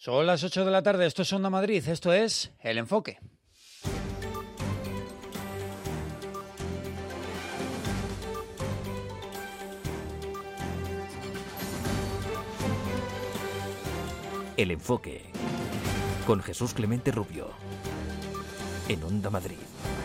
Son las 8 de la tarde, esto es Onda Madrid, esto es El Enfoque. El Enfoque, con Jesús Clemente Rubio, en Onda Madrid.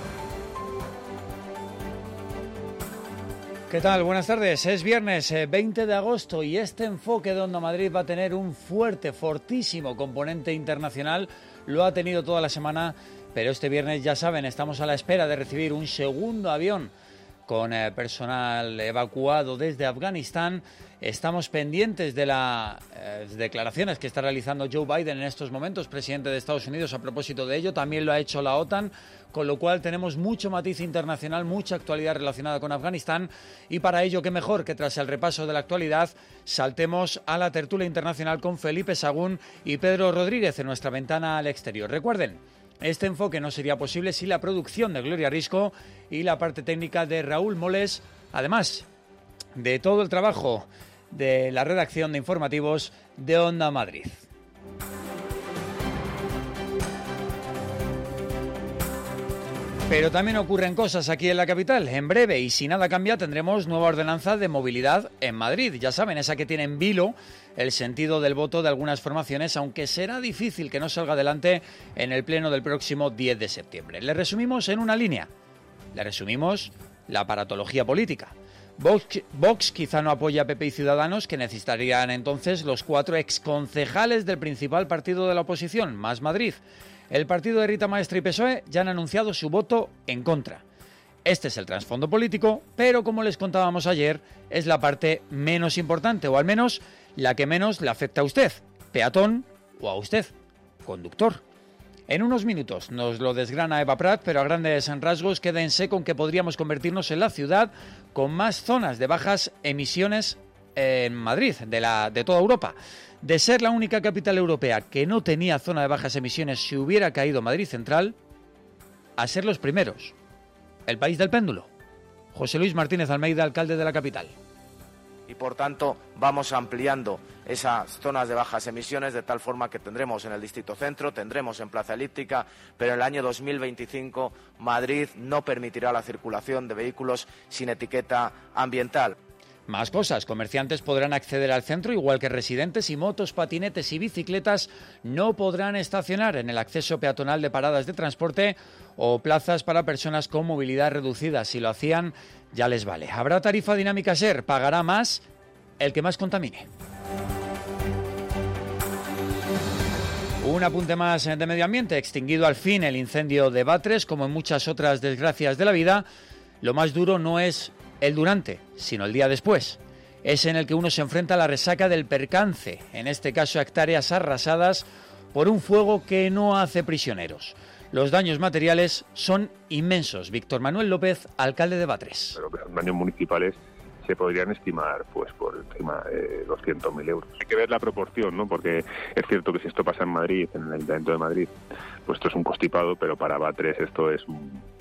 ¿Qué tal? Buenas tardes. Es viernes 20 de agosto y este Enfoque de Onda Madrid va a tener un fortísimo componente internacional. Lo ha tenido toda la semana, pero este viernes, ya saben, estamos a la espera de recibir un segundo avión con personal evacuado desde Afganistán. Estamos pendientes de las declaraciones que está realizando Joe Biden en estos momentos, presidente de Estados Unidos, a propósito de ello. También lo ha hecho la OTAN, con lo cual tenemos mucho matiz internacional, mucha actualidad relacionada con Afganistán. Y para ello, qué mejor que tras el repaso de la actualidad saltemos a la tertulia internacional con Felipe Sagún y Pedro Rodríguez en nuestra ventana al exterior. Recuerden, este enfoque no sería posible sin la producción de Gloria Risco y la parte técnica de Raúl Moles, además de todo el trabajo de la redacción de informativos de Onda Madrid. Pero también ocurren cosas aquí en la capital. En breve, y si nada cambia, tendremos nueva ordenanza de movilidad en Madrid. Ya saben, esa que tiene en vilo el sentido del voto de algunas formaciones, aunque será difícil que no salga adelante en el pleno del próximo 10 de septiembre. Le resumimos en una línea. Le resumimos la aparatología política. Vox quizá no apoya a PP y Ciudadanos, que necesitarían entonces los 4 exconcejales del principal partido de la oposición, Más Madrid. El partido de Rita Maestre y PSOE ya han anunciado su voto en contra. Este es el trasfondo político, pero como les contábamos ayer, es la parte menos importante, o al menos la que menos le afecta a usted, peatón, o a usted, conductor. En unos minutos nos lo desgrana Eva Prat, pero a grandes rasgos quédense con que podríamos convertirnos en la ciudad con más zonas de bajas emisiones en Madrid, de toda Europa. De ser la única capital europea que no tenía zona de bajas emisiones si hubiera caído Madrid Central, a ser los primeros. El país del péndulo. José Luis Martínez Almeida, alcalde de la capital. Y por tanto vamos ampliando esas zonas de bajas emisiones de tal forma que tendremos en el Distrito Centro, tendremos en Plaza Elíptica, pero en el año 2025 Madrid no permitirá la circulación de vehículos sin etiqueta ambiental. Más cosas, comerciantes podrán acceder al centro, igual que residentes, y motos, patinetes y bicicletas no podrán estacionar en el acceso peatonal de paradas de transporte o plazas para personas con movilidad reducida. Si lo hacían, ya les vale. Habrá tarifa dinámica SER, pagará más el que más contamine. Un apunte más de medio ambiente, extinguido al fin el incendio de Batres, como en muchas otras desgracias de la vida. Lo más duro no es el durante, sino el día después. Es en el que uno se enfrenta a la resaca del percance, en este caso hectáreas arrasadas por un fuego que no hace prisioneros. Los daños materiales son inmensos. Víctor Manuel López, alcalde de Batres. Pero los daños municipales se podrían estimar pues por encima de 200.000 euros. Hay que ver la proporción, ¿no? Porque es cierto que si esto pasa en Madrid, en el Ayuntamiento de Madrid, pues esto es un constipado, pero para Batres esto es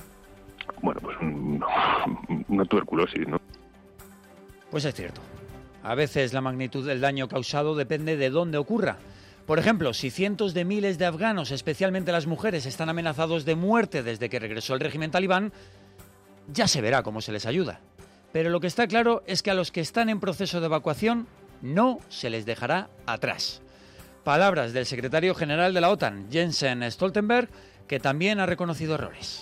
una tuberculosis, ¿no? Pues es cierto. A veces la magnitud del daño causado depende de dónde ocurra. Por ejemplo, si cientos de miles de afganos, especialmente las mujeres, están amenazados de muerte desde que regresó el régimen talibán, ya se verá cómo se les ayuda. Pero lo que está claro es que a los que están en proceso de evacuación no se les dejará atrás. Palabras del secretario general de la OTAN, Jens Stoltenberg, que también ha reconocido errores.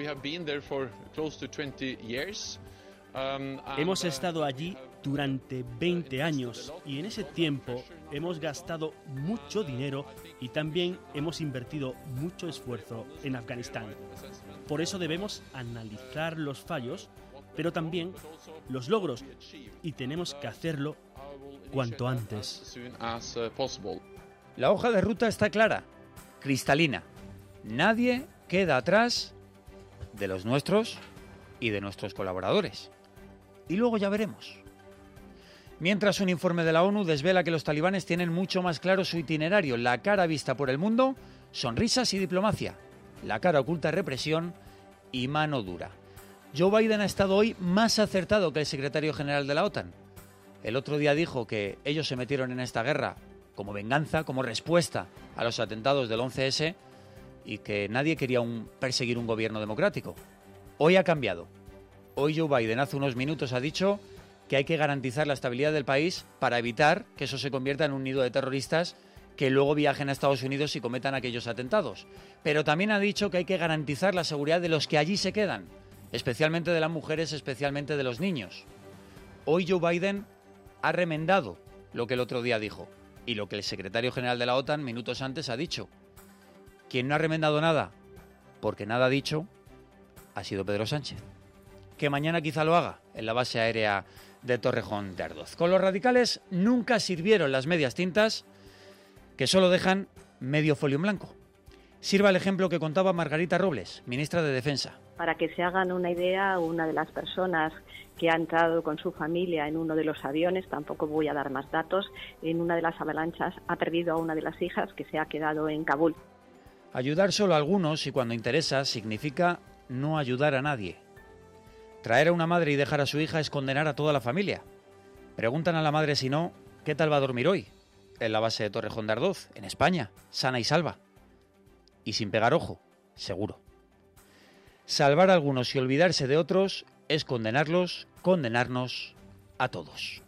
Hemos estado allí durante 20 años y en ese tiempo hemos gastado mucho dinero y también hemos invertido mucho esfuerzo en Afganistán. Por eso debemos analizar los fallos, pero también los logros, y tenemos que hacerlo cuanto antes. La hoja de ruta está clara, cristalina. Nadie queda atrás de los nuestros y de nuestros colaboradores. Y luego ya veremos. Mientras, un informe de la ONU desvela que los talibanes tienen mucho más claro su itinerario. La cara vista por el mundo, sonrisas y diplomacia. La cara oculta, represión y mano dura. Joe Biden ha estado hoy más acertado que el secretario general de la OTAN. El otro día dijo que ellos se metieron en esta guerra como venganza, como respuesta a los atentados del 11S y que nadie quería perseguir un gobierno democrático. Hoy ha cambiado. Hoy Joe Biden hace unos minutos ha dicho que hay que garantizar la estabilidad del país para evitar que eso se convierta en un nido de terroristas que luego viajen a Estados Unidos y cometan aquellos atentados. Pero también ha dicho que hay que garantizar la seguridad de los que allí se quedan, especialmente de las mujeres, especialmente de los niños. Hoy Joe Biden ha remendado lo que el otro día dijo y lo que el secretario general de la OTAN minutos antes ha dicho. Quien no ha remendado nada, porque nada ha dicho, ha sido Pedro Sánchez, que mañana quizá lo haga en la base aérea de Torrejón de Ardoz. Con los radicales nunca sirvieron las medias tintas que solo dejan medio folio en blanco. Sirva el ejemplo que contaba Margarita Robles, ministra de Defensa. Para que se hagan una idea, una de las personas que ha entrado con su familia en uno de los aviones, tampoco voy a dar más datos, en una de las avalanchas ha perdido a una de las hijas que se ha quedado en Kabul. Ayudar solo a algunos y cuando interesa significa no ayudar a nadie. Traer a una madre y dejar a su hija es condenar a toda la familia. Preguntan a la madre si no, ¿qué tal va a dormir hoy? En la base de Torrejón de Ardoz, en España, sana y salva. Y sin pegar ojo, seguro. Salvar a algunos y olvidarse de otros es condenarlos, condenarnos a todos.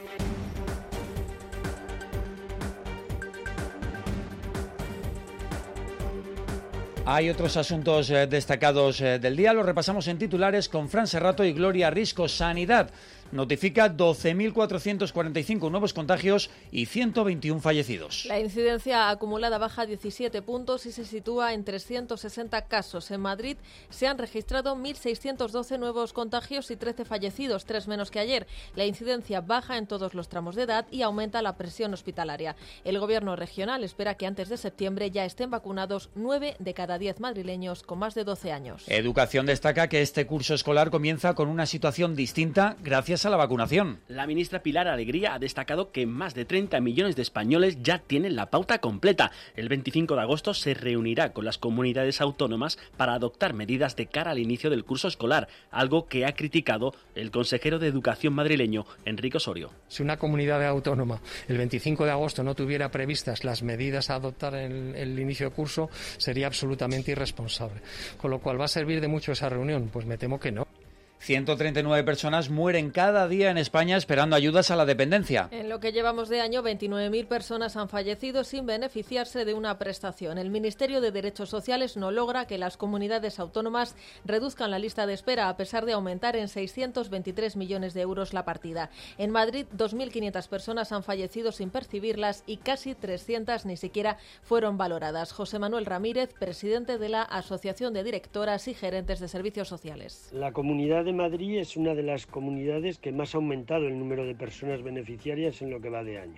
Hay otros asuntos destacados del día, los repasamos en titulares con Fran Serrato y Gloria Risco. Sanidad notifica 12.445 nuevos contagios y 121 fallecidos. La incidencia acumulada baja 17 puntos y se sitúa en 360 casos. En Madrid se han registrado 1.612 nuevos contagios y 13 fallecidos, 3 menos que ayer. La incidencia baja en todos los tramos de edad y aumenta la presión hospitalaria. El Gobierno regional espera que antes de septiembre ya estén vacunados 9 de cada 10 madrileños con más de 12 años. Educación destaca que este curso escolar comienza con una situación distinta gracias a la vacunación. La ministra Pilar Alegría ha destacado que más de 30 millones de españoles ya tienen la pauta completa. El 25 de agosto se reunirá con las comunidades autónomas para adoptar medidas de cara al inicio del curso escolar, algo que ha criticado el consejero de Educación madrileño, Enrique Osorio. Si una comunidad autónoma el 25 de agosto no tuviera previstas las medidas a adoptar en el inicio del curso, sería absolutamente irresponsable. Con lo cual, ¿va a servir de mucho esa reunión? Pues me temo que no. 139 personas mueren cada día en España esperando ayudas a la dependencia. En lo que llevamos de año, 29.000 personas han fallecido sin beneficiarse de una prestación. El Ministerio de Derechos Sociales no logra que las comunidades autónomas reduzcan la lista de espera, a pesar de aumentar en 623 millones de euros la partida. En Madrid, 2.500 personas han fallecido sin percibirlas y casi 300 ni siquiera fueron valoradas. José Manuel Ramírez, presidente de la Asociación de Directoras y Gerentes de Servicios Sociales. La Comunidad de Madrid es una de las comunidades que más ha aumentado el número de personas beneficiarias en lo que va de año.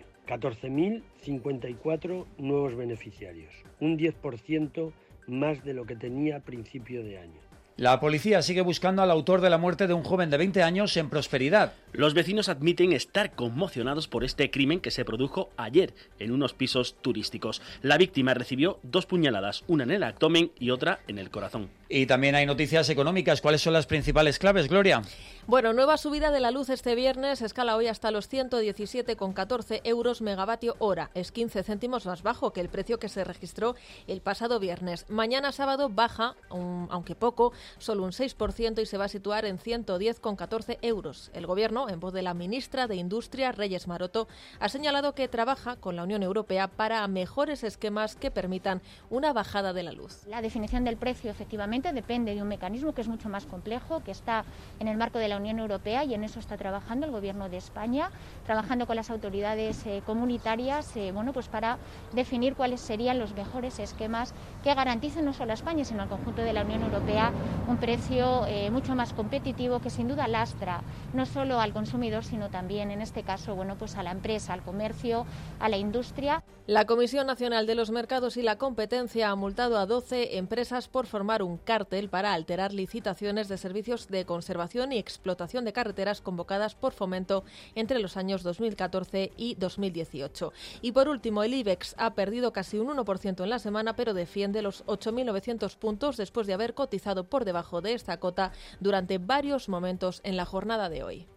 14.054 nuevos beneficiarios, un 10% más de lo que tenía a principio de año. La policía sigue buscando al autor de la muerte de un joven de 20 años en Prosperidad. Los vecinos admiten estar conmocionados por este crimen que se produjo ayer en unos pisos turísticos. La víctima recibió 2 puñaladas, una en el abdomen y otra en el corazón. Y también hay noticias económicas. ¿Cuáles son las principales claves, Gloria? Bueno, nueva subida de la luz este viernes, escala hoy hasta los 117,14 euros megavatio hora. Es 15 céntimos más bajo que el precio que se registró el pasado viernes. Mañana sábado baja, aunque poco, solo un 6% y se va a situar en 110,14 euros. El Gobierno, en voz de la ministra de Industria, Reyes Maroto, ha señalado que trabaja con la Unión Europea para mejores esquemas que permitan una bajada de la luz. La definición del precio, efectivamente, depende de un mecanismo que es mucho más complejo, que está en el marco de la Unión Europea, y en eso está trabajando el Gobierno de España, trabajando con las autoridades comunitarias, pues para definir cuáles serían los mejores esquemas que garanticen no solo a España, sino al conjunto de la Unión Europea un precio mucho más competitivo, que sin duda lastra no solo al consumidor, sino también, en este caso, a la empresa, al comercio, a la industria. La Comisión Nacional de los Mercados y la Competencia ha multado a 12 empresas por formar un cártel para alterar licitaciones de servicios de conservación y explotación de carreteras convocadas por Fomento entre los años 2014 y 2018. Y por último, el IBEX ha perdido casi un 1% en la semana, pero defiende los 8.900 puntos después de haber cotizado por debajo de esta cota durante varios momentos en la jornada de hoy.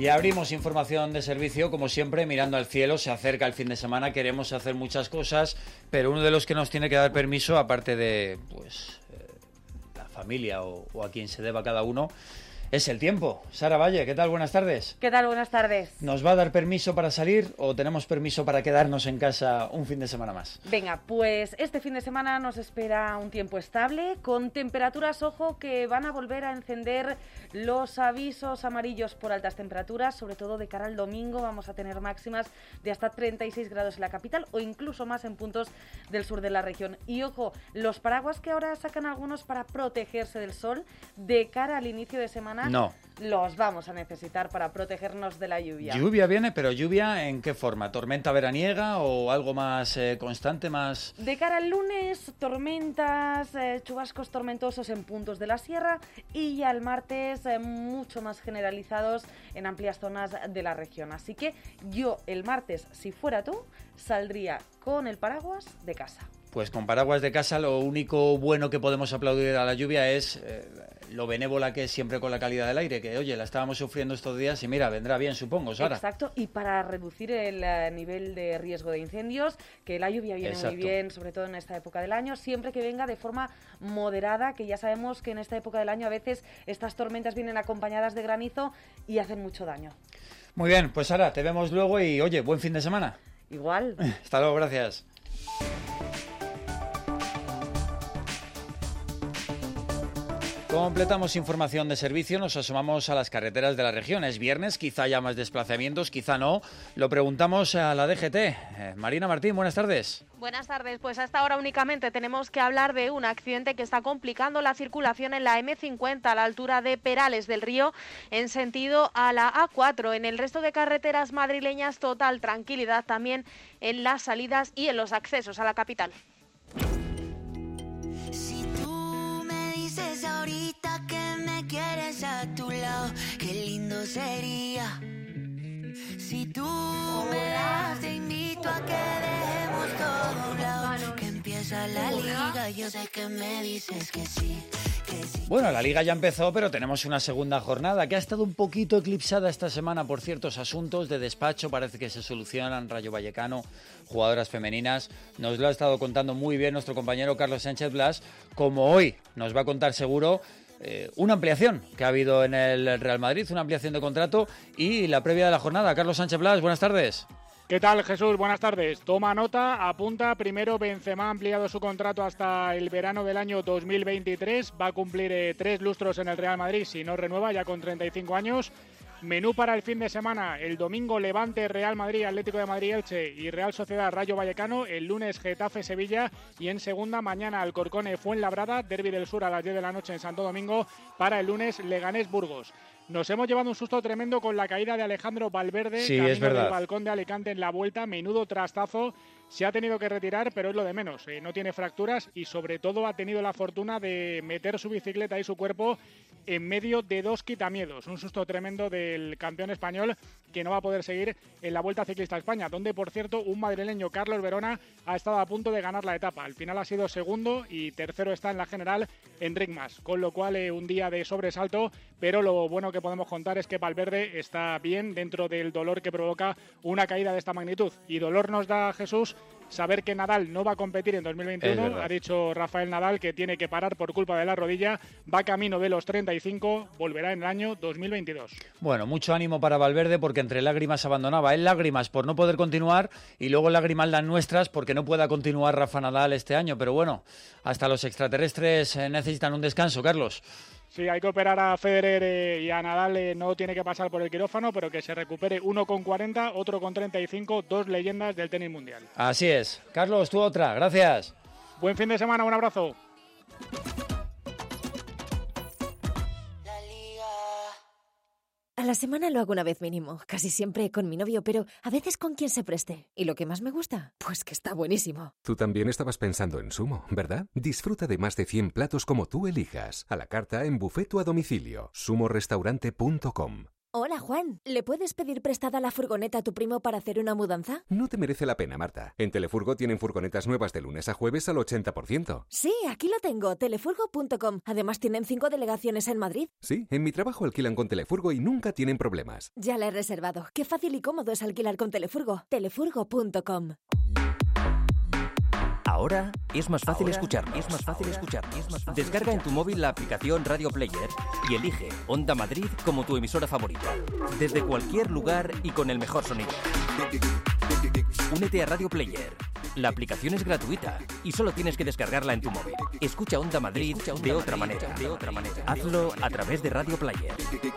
Y abrimos información de servicio, como siempre, mirando al cielo. Se acerca el fin de semana, queremos hacer muchas cosas, pero uno de los que nos tiene que dar permiso, aparte de la familia o a quien se deba cada uno, es el tiempo. Sara Valle, ¿qué tal? Buenas tardes. ¿Qué tal? Buenas tardes. ¿Nos va a dar permiso para salir o tenemos permiso para quedarnos en casa un fin de semana más? Venga, pues este fin de semana nos espera un tiempo estable, con temperaturas, ojo, que van a volver a encender los avisos amarillos por altas temperaturas, sobre todo de cara al domingo. Vamos a tener máximas de hasta 36 grados en la capital o incluso más en puntos del sur de la región. Y ojo, los paraguas que ahora sacan algunos para protegerse del sol, de cara al inicio de semana, no, los vamos a necesitar para protegernos de la lluvia. Lluvia viene, pero ¿lluvia en qué forma? ¿Tormenta veraniega o algo más constante, más...? De cara al lunes, tormentas, chubascos tormentosos en puntos de la sierra, y ya el martes mucho más generalizados en amplias zonas de la región. Así que yo el martes, si fuera tú, saldría con el paraguas de casa. Pues con paraguas de casa lo único bueno que podemos aplaudir a la lluvia es lo benévola que es siempre con la calidad del aire, que oye, la estábamos sufriendo estos días y mira, vendrá bien, supongo, Sara. Exacto, y para reducir el nivel de riesgo de incendios, que la lluvia viene muy bien, sobre todo en esta época del año, siempre que venga de forma moderada, que ya sabemos que en esta época del año a veces estas tormentas vienen acompañadas de granizo y hacen mucho daño. Muy bien, pues Sara, te vemos luego y oye, buen fin de semana. Igual. Hasta luego, gracias. Completamos información de servicio, nos asomamos a las carreteras de la región. Es viernes, quizá haya más desplazamientos, quizá no. Lo preguntamos a la DGT. Marina Martín, buenas tardes. Buenas tardes, pues hasta ahora únicamente tenemos que hablar de un accidente que está complicando la circulación en la M50 a la altura de Perales del Río en sentido a la A4. En el resto de carreteras madrileñas, total tranquilidad también en las salidas y en los accesos a la capital. Ahorita que me quieres a tu lado, qué lindo sería. Si tú me das, te invito a que dejemos todo a un lado, que empieza la liga, yo sé que me dices que sí. Bueno, la Liga ya empezó, pero tenemos una segunda jornada que ha estado un poquito eclipsada esta semana por ciertos asuntos de despacho. Parece que se solucionan. Rayo Vallecano, jugadoras femeninas. Nos lo ha estado contando muy bien nuestro compañero Carlos Sánchez Blas, como hoy nos va a contar seguro una ampliación que ha habido en el Real Madrid, una ampliación de contrato y la previa de la jornada. Carlos Sánchez Blas, buenas tardes. ¿Qué tal, Jesús? Buenas tardes. Toma nota, apunta. Primero, Benzema ha ampliado su contrato hasta el verano del año 2023. Va a cumplir 3 lustros en el Real Madrid si no renueva, ya con 35 años. Menú para el fin de semana: el domingo Levante, Real Madrid, Atlético de Madrid, Elche y Real Sociedad, Rayo Vallecano. El lunes Getafe, Sevilla. Y en segunda, mañana Alcorcón, Fuenlabrada. Derbi del Sur a las 10 de la noche en Santo Domingo. Para el lunes, Leganés, Burgos. Nos hemos llevado un susto tremendo con la caída de Alejandro Valverde, sí, camino es verdad, del balcón de Alicante en la vuelta. Menudo trastazo. Se ha tenido que retirar, pero es lo de menos. No tiene fracturas y sobre todo ha tenido la fortuna de meter su bicicleta y su cuerpo en medio de 2 quitamiedos. Un susto tremendo del campeón español, que no va a poder seguir en la Vuelta Ciclista a España, donde, por cierto, un madrileño, Carlos Verona, ha estado a punto de ganar la etapa. Al final ha sido segundo y tercero está en la general Enric Mas, con lo cual un día de sobresalto, pero lo bueno que podemos contar es que Valverde está bien dentro del dolor que provoca una caída de esta magnitud. Y dolor nos da, Jesús, saber que Nadal no va a competir en 2021. Ha dicho Rafael Nadal que tiene que parar por culpa de la rodilla. Va camino de los 35, volverá en el año 2022. Bueno, mucho ánimo para Valverde, porque entre lágrimas abandonaba. Él lágrimas por no poder continuar y luego lágrimas las nuestras porque no pueda continuar Rafa Nadal este año. Pero bueno, hasta los extraterrestres necesitan un descanso, Carlos. Sí, hay que operar a Federer y a Nadal, no tiene que pasar por el quirófano, pero que se recupere, uno con 40, otro con 35, 2 leyendas del tenis mundial. Así es. Carlos, tú otra. Gracias. Buen fin de semana, un abrazo. A la semana lo hago una vez mínimo, casi siempre con mi novio, pero a veces con quien se preste. ¿Y lo que más me gusta? Pues que está buenísimo. Tú también estabas pensando en Sumo, ¿verdad? Disfruta de más de 100 platos como tú elijas, a la carta, en buffet o a domicilio. sumorestaurante.com. Hola, Juan. ¿Le puedes pedir prestada la furgoneta a tu primo para hacer una mudanza? No te merece la pena, Marta. En Telefurgo tienen furgonetas nuevas de lunes a jueves al 80%. Sí, aquí lo tengo, telefurgo.com. Además tienen 5 delegaciones en Madrid. Sí, en mi trabajo alquilan con Telefurgo y nunca tienen problemas. Ya la he reservado. Qué fácil y cómodo es alquilar con Telefurgo. Telefurgo.com. Ahora es más fácil escuchar. Descarga en tu móvil la aplicación Radio Player y elige Onda Madrid como tu emisora favorita. Desde cualquier lugar y con el mejor sonido. Únete a Radio Player. La aplicación es gratuita y solo tienes que descargarla en tu móvil. Escucha Onda Madrid de otra manera. Hazlo a través de Radio Player.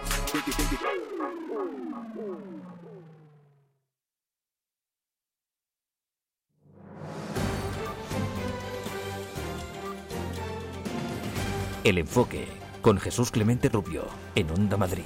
El enfoque con Jesús Clemente Rubio en Onda Madrid.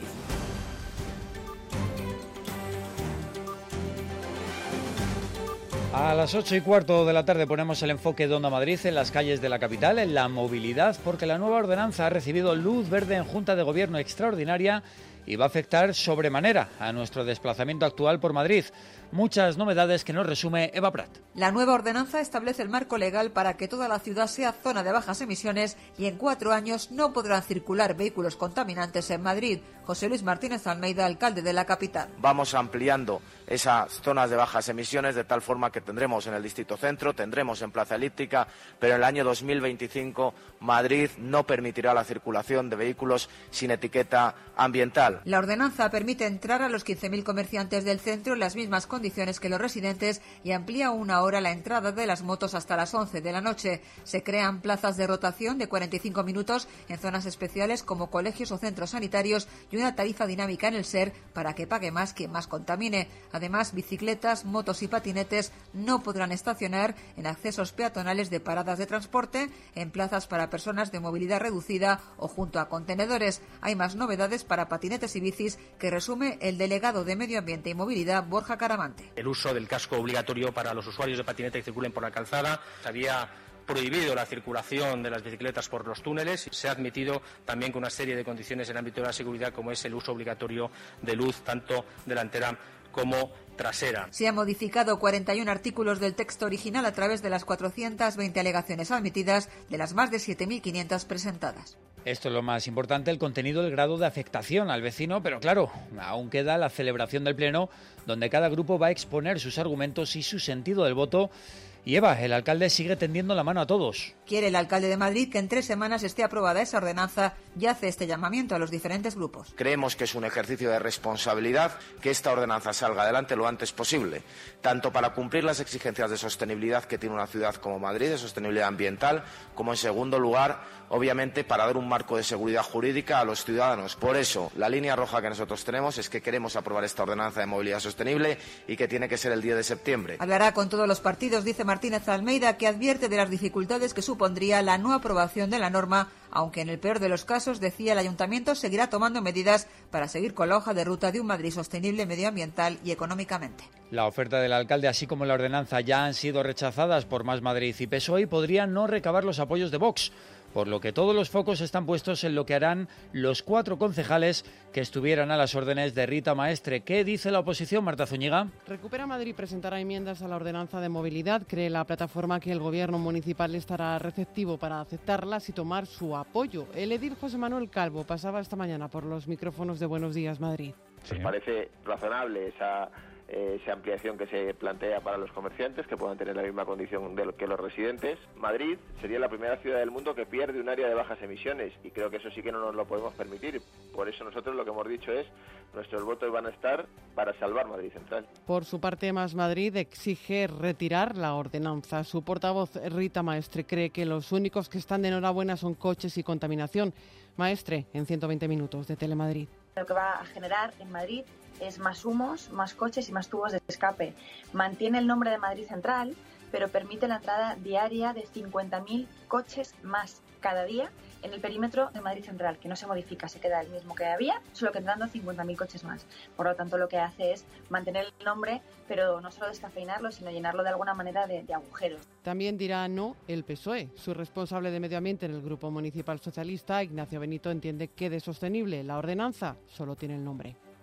A las 8:15 de la tarde ponemos el enfoque de Onda Madrid en las calles de la capital, en la movilidad, porque la nueva ordenanza ha recibido luz verde en Junta de Gobierno extraordinaria y va a afectar sobremanera a nuestro desplazamiento actual por Madrid. Muchas novedades que nos resume Eva Prat. La nueva ordenanza establece el marco legal para que toda la ciudad sea zona de bajas emisiones y en 4 años no podrán circular vehículos contaminantes en Madrid. José Luis Martínez Almeida, alcalde de la capital. Vamos ampliando esas zonas de bajas emisiones de tal forma que tendremos en el Distrito Centro, tendremos en Plaza Elíptica, pero en el año 2025 Madrid no permitirá la circulación de vehículos sin etiqueta ambiental. La ordenanza permite entrar a los 15.000 comerciantes del centro en las mismas condiciones que los residentes y amplía 1 hora la entrada de las motos hasta las 11 de la noche. Se crean plazas de rotación de 45 minutos en zonas especiales como colegios o centros sanitarios y una tarifa dinámica en el SER para que pague más quien más contamine. Además, bicicletas, motos y patinetes no podrán estacionar en accesos peatonales de paradas de transporte, en plazas para personas de movilidad reducida o junto a contenedores. Hay más novedades para patinetes y bicis que resume el delegado de Medio Ambiente y Movilidad, Borja Caramante. El uso del casco obligatorio para los usuarios de patinete que circulen por la calzada. Se había prohibido la circulación de las bicicletas por los túneles y se ha admitido también con una serie de condiciones en el ámbito de la seguridad, como es el uso obligatorio de luz tanto delantera como trasera. Se han modificado 41 artículos del texto original a través de las 420 alegaciones admitidas de las más de 7.500 presentadas. Esto es lo más importante, el contenido, el grado de afectación al vecino, pero claro, aún queda la celebración del Pleno, donde cada grupo va a exponer sus argumentos y su sentido del voto. Y Eva, el alcalde sigue tendiendo la mano a todos. Quiere el alcalde de Madrid que en 3 semanas esté aprobada esa ordenanza y hace este llamamiento a los diferentes grupos. Creemos que es un ejercicio de responsabilidad que esta ordenanza salga adelante lo antes posible, tanto para cumplir las exigencias de sostenibilidad que tiene una ciudad como Madrid, de sostenibilidad ambiental, como en segundo lugar, obviamente, para dar un marco de seguridad jurídica a los ciudadanos. Por eso, la línea roja que nosotros tenemos es que queremos aprobar esta ordenanza de movilidad sostenible y que tiene que ser el 10 de septiembre. Hablará con todos los partidos, dice Martínez Almeida, que advierte de las dificultades que supondría la no aprobación de la norma, aunque en el peor de los casos, decía, el ayuntamiento seguirá tomando medidas para seguir con la hoja de ruta de un Madrid sostenible medioambiental y económicamente. La oferta del alcalde, así como la ordenanza, ya han sido rechazadas por Más Madrid y PSOE y podrían no recabar los apoyos de Vox, por lo que todos los focos están puestos en lo que harán los 4 concejales que estuvieran a las órdenes de Rita Maestre. ¿Qué dice la oposición, Marta Zúñiga? Recupera Madrid presentará enmiendas a la ordenanza de movilidad. Cree la plataforma que el gobierno municipal estará receptivo para aceptarlas y tomar su apoyo. El edil José Manuel Calvo pasaba esta mañana por los micrófonos de Buenos Días Madrid. Nos parece razonable esa ampliación que se plantea para los comerciantes, que puedan tener la misma condición que los residentes. Madrid sería la primera ciudad del mundo que pierde un área de bajas emisiones y creo que eso sí que no nos lo podemos permitir. Por eso nosotros lo que hemos dicho es nuestros votos van a estar para salvar Madrid Central. Por su parte, Más Madrid exige retirar la ordenanza. Su portavoz, Rita Maestre, cree que los únicos que están de enhorabuena son coches y contaminación. Maestre, en 120 minutos de Telemadrid. Lo que va a generar en Madrid es más humos, más coches y más tubos de escape. Mantiene el nombre de Madrid Central, pero permite la entrada diaria de 50.000 coches más cada día en el perímetro de Madrid Central, que no se modifica, se queda el mismo que había, solo que entrando 50.000 coches más. Por lo tanto, lo que hace es mantener el nombre, pero no solo descafeinarlo, sino llenarlo de alguna manera de agujeros. También dirá no el PSOE. Su responsable de Medio Ambiente en el Grupo Municipal Socialista, Ignacio Benito, entiende que de sostenible la ordenanza solo tiene el nombre.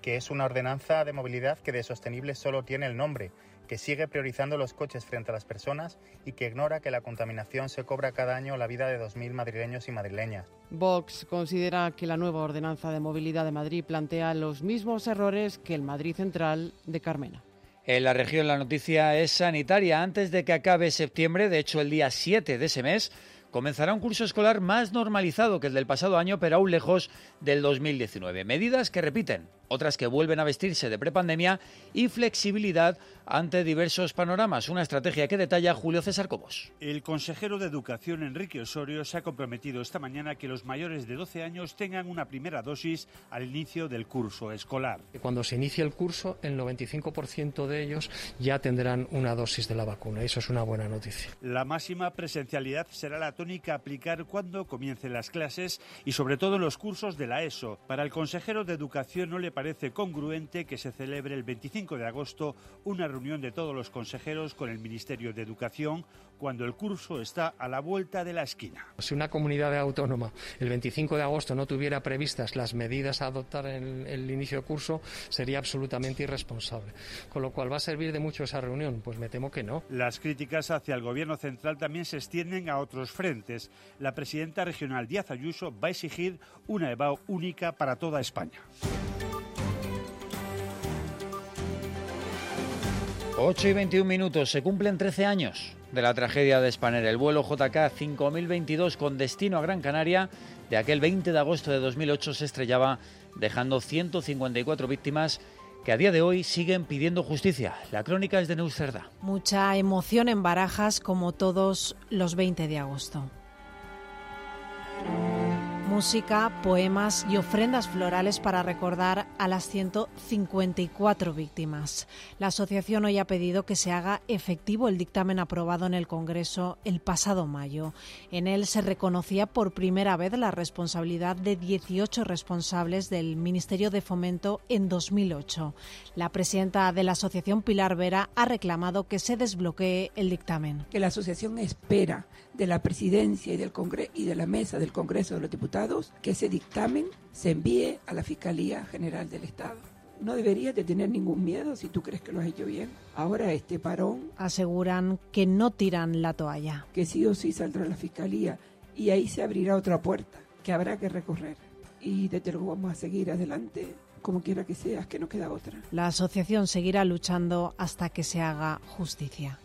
que es una ordenanza de movilidad que de sostenible solo tiene el nombre, que sigue priorizando los coches frente a las personas y que ignora que la contaminación se cobra cada año la vida de 2.000 madrileños y madrileñas. Vox considera que la nueva ordenanza de movilidad de Madrid plantea los mismos errores que el Madrid Central de Carmena. En la región la noticia es sanitaria. Antes de que acabe septiembre, de hecho el día 7 de ese mes, comenzará un curso escolar más normalizado que el del pasado año, pero aún lejos del 2019. Medidas que repiten, otras que vuelven a vestirse de prepandemia y flexibilidad ante diversos panoramas. Una estrategia que detalla Julio César Cobos. El consejero de Educación, Enrique Osorio, se ha comprometido esta mañana que los mayores de 12 años tengan una primera dosis al inicio del curso escolar. Cuando se inicie el curso, el 95% de ellos ya tendrán una dosis de la vacuna. Eso es una buena noticia. La máxima presencialidad será la tónica a aplicar cuando comiencen las clases y sobre todo en los cursos de la ESO. Para el consejero de Educación no le parece congruente que se celebre el 25 de agosto una reunión de todos los consejeros con el Ministerio de Educación cuando el curso está a la vuelta de la esquina. Si una comunidad autónoma el 25 de agosto no tuviera previstas las medidas a adoptar en el inicio del curso, sería absolutamente irresponsable. Con lo cual, ¿va a servir de mucho esa reunión? Pues me temo que no. Las críticas hacia el Gobierno central también se extienden a otros frentes. La presidenta regional Díaz Ayuso va a exigir una EBAU única para toda España. 8:21, se cumplen 13 años de la tragedia de Spanair. El vuelo JK 5022 con destino a Gran Canaria de aquel 20 de agosto de 2008 se estrellaba, dejando 154 víctimas que a día de hoy siguen pidiendo justicia. La crónica es de Neus Cerdá. Mucha emoción en Barajas, como todos los 20 de agosto. Música, poemas y ofrendas florales para recordar a las 154 víctimas. La asociación hoy ha pedido que se haga efectivo el dictamen aprobado en el Congreso el pasado mayo. En él se reconocía por primera vez la responsabilidad de 18 responsables del Ministerio de Fomento en 2008. La presidenta de la asociación, Pilar Vera, ha reclamado que se desbloquee el dictamen. Que la asociación espera de la presidencia y del Congreso y de la mesa del Congreso de los Diputados que ese dictamen se envíe a la Fiscalía General del Estado. No deberías de tener ningún miedo si tú crees que lo has hecho bien. Ahora este parón... Aseguran que no tiran la toalla. Que sí o sí saldrá la Fiscalía y ahí se abrirá otra puerta que habrá que recorrer. Y desde luego vamos a seguir adelante, como quiera que sea, que no queda otra. La asociación seguirá luchando hasta que se haga justicia.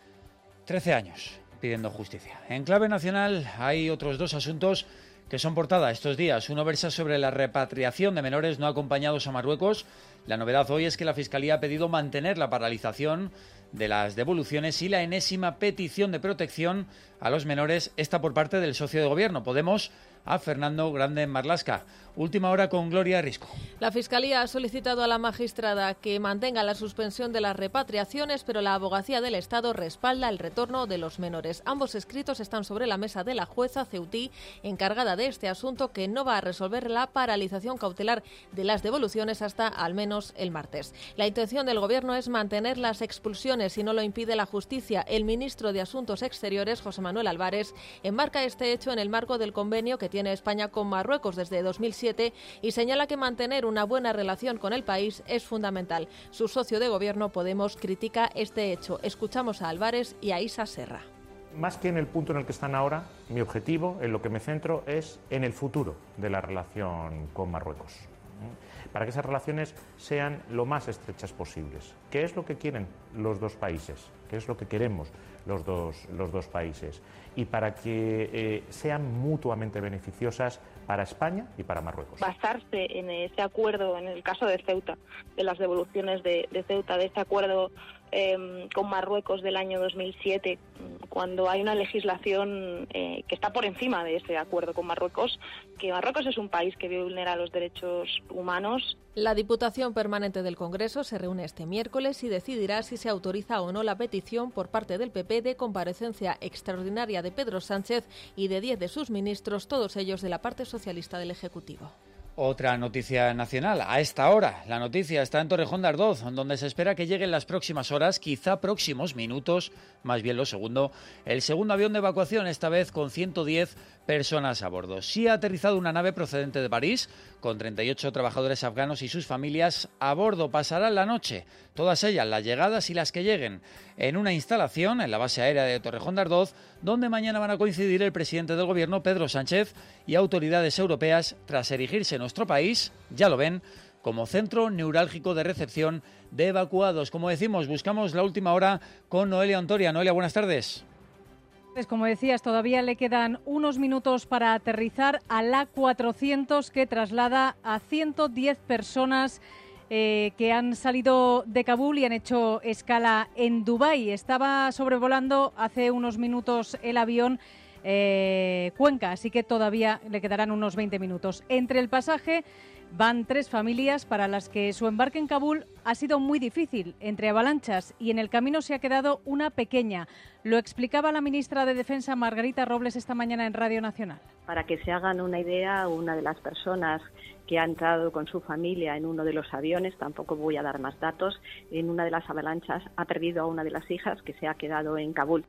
13 años pidiendo justicia. En clave nacional hay otros dos asuntos que son portada estos días. Uno versa sobre la repatriación de menores no acompañados a Marruecos. La novedad hoy es que la Fiscalía ha pedido mantener la paralización de las devoluciones y la enésima petición de protección a los menores, esta por parte del socio de gobierno, Podemos, a Fernando Grande Marlaska. Última hora con Gloria Risco. La Fiscalía ha solicitado a la magistrada que mantenga la suspensión de las repatriaciones, pero la Abogacía del Estado respalda el retorno de los menores. Ambos escritos están sobre la mesa de la jueza Ceutí, encargada de este asunto, que no va a resolver la paralización cautelar de las devoluciones hasta al menos el martes. La intención del Gobierno es mantener las expulsiones si no lo impide la justicia. El ministro de Asuntos Exteriores, José Manuel Álvarez, enmarca este hecho en el marco del convenio que tiene España con Marruecos desde 2007 y señala que mantener una buena relación con el país es fundamental. Su socio de gobierno, Podemos, critica este hecho. Escuchamos a Álvarez y a Isa Serra. Más que en el punto en el que están ahora, mi objetivo, en lo que me centro, es en el futuro de la relación con Marruecos, para que esas relaciones sean lo más estrechas posibles. ¿Qué es lo que quieren los dos países? ¿Qué es lo que queremos los dos países? Y para que sean mutuamente beneficiosas para España y para Marruecos. Basarse en ese acuerdo, en el caso de Ceuta, de las devoluciones de Ceuta, de este acuerdo con Marruecos del año 2007, cuando hay una legislación que está por encima de ese acuerdo con Marruecos, que Marruecos es un país que vulnera los derechos humanos. La Diputación Permanente del Congreso se reúne este miércoles y decidirá si se autoriza o no la petición por parte del PP de comparecencia extraordinaria de Pedro Sánchez y de 10 de sus ministros, todos ellos de la parte socialista del Ejecutivo. Otra noticia nacional. A esta hora, la noticia está en Torrejón de Ardoz, donde se espera que llegue en las próximas horas, quizá próximos minutos, más bien lo segundo, el segundo avión de evacuación, esta vez con 110 personas a bordo. Sí ha aterrizado una nave procedente de París con 38 trabajadores afganos y sus familias a bordo. Pasarán la noche, todas ellas, las llegadas y las que lleguen, en una instalación en la base aérea de Torrejón de Ardoz, donde mañana van a coincidir el presidente del Gobierno, Pedro Sánchez, y autoridades europeas tras erigirse nuestro país, ya lo ven, como centro neurálgico de recepción de evacuados. Como decimos, buscamos la última hora con Noelia Ontoria. Noelia, buenas tardes. Pues como decías, todavía le quedan unos minutos para aterrizar al A400 que traslada a 110 personas que han salido de Kabul y han hecho escala en Dubái. Estaba sobrevolando hace unos minutos el avión Cuenca, así que todavía le quedarán unos 20 minutos. Entre el pasaje van 3 familias para las que su embarque en Kabul ha sido muy difícil, entre avalanchas, y en el camino se ha quedado una pequeña. Lo explicaba la ministra de Defensa, Margarita Robles, esta mañana en Radio Nacional. Para que se hagan una idea, una de las personas que ha entrado con su familia en uno de los aviones, tampoco voy a dar más datos, en una de las avalanchas ha perdido a una de las hijas que se ha quedado en Kabul.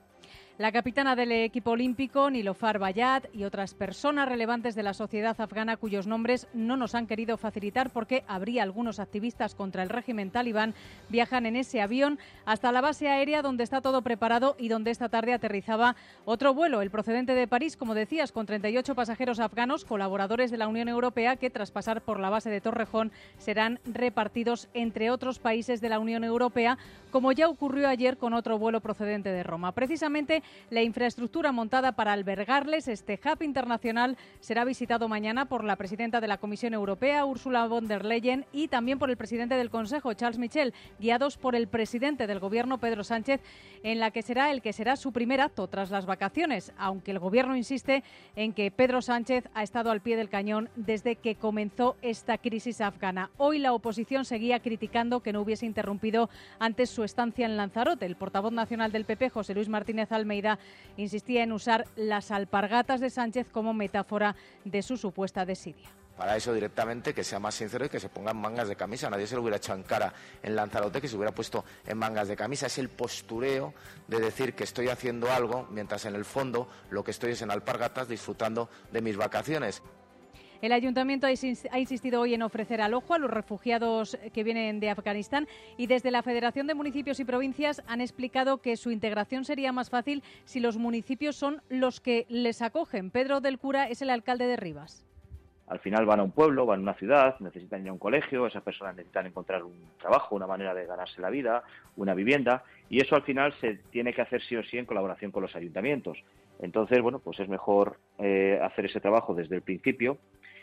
La capitana del equipo olímpico, Nilofar Bayat, y otras personas relevantes de la sociedad afgana cuyos nombres no nos han querido facilitar porque habría algunos activistas contra el régimen talibán, viajan en ese avión hasta la base aérea donde está todo preparado y donde esta tarde aterrizaba otro vuelo, el procedente de París, como decías, con 38 pasajeros afganos, colaboradores de la Unión Europea, que tras pasar por la base de Torrejón serán repartidos entre otros países de la Unión Europea, como ya ocurrió ayer con otro vuelo procedente de Roma. Precisamente la infraestructura montada para albergarles, este hub internacional, será visitado mañana por la presidenta de la Comisión Europea, Ursula von der Leyen, y también por el presidente del Consejo, Charles Michel, guiados por el presidente del Gobierno, Pedro Sánchez, en la que será su primer acto tras las vacaciones, aunque el Gobierno insiste en que Pedro Sánchez ha estado al pie del cañón desde que comenzó esta crisis afgana. Hoy la oposición seguía criticando que no hubiese interrumpido antes su estancia en Lanzarote. El portavoz nacional del PP, José Luis Martínez Almeida, insistía en usar las alpargatas de Sánchez como metáfora de su supuesta desidia. Para eso directamente que sea más sincero y que se pongan mangas de camisa. Nadie se lo hubiera echado en cara en Lanzarote que se hubiera puesto en mangas de camisa. Es el postureo de decir que estoy haciendo algo mientras en el fondo lo que estoy es en alpargatas disfrutando de mis vacaciones. El ayuntamiento ha insistido hoy en ofrecer alojo a los refugiados que vienen de Afganistán y desde la Federación de Municipios y Provincias han explicado que su integración sería más fácil si los municipios son los que les acogen. Pedro del Cura es el alcalde de Rivas. Al final van a un pueblo, van a una ciudad, necesitan ir a un colegio, esas personas necesitan encontrar un trabajo, una manera de ganarse la vida, una vivienda, y eso al final se tiene que hacer sí o sí en colaboración con los ayuntamientos. Entonces, bueno, pues es mejor hacer ese trabajo desde el principio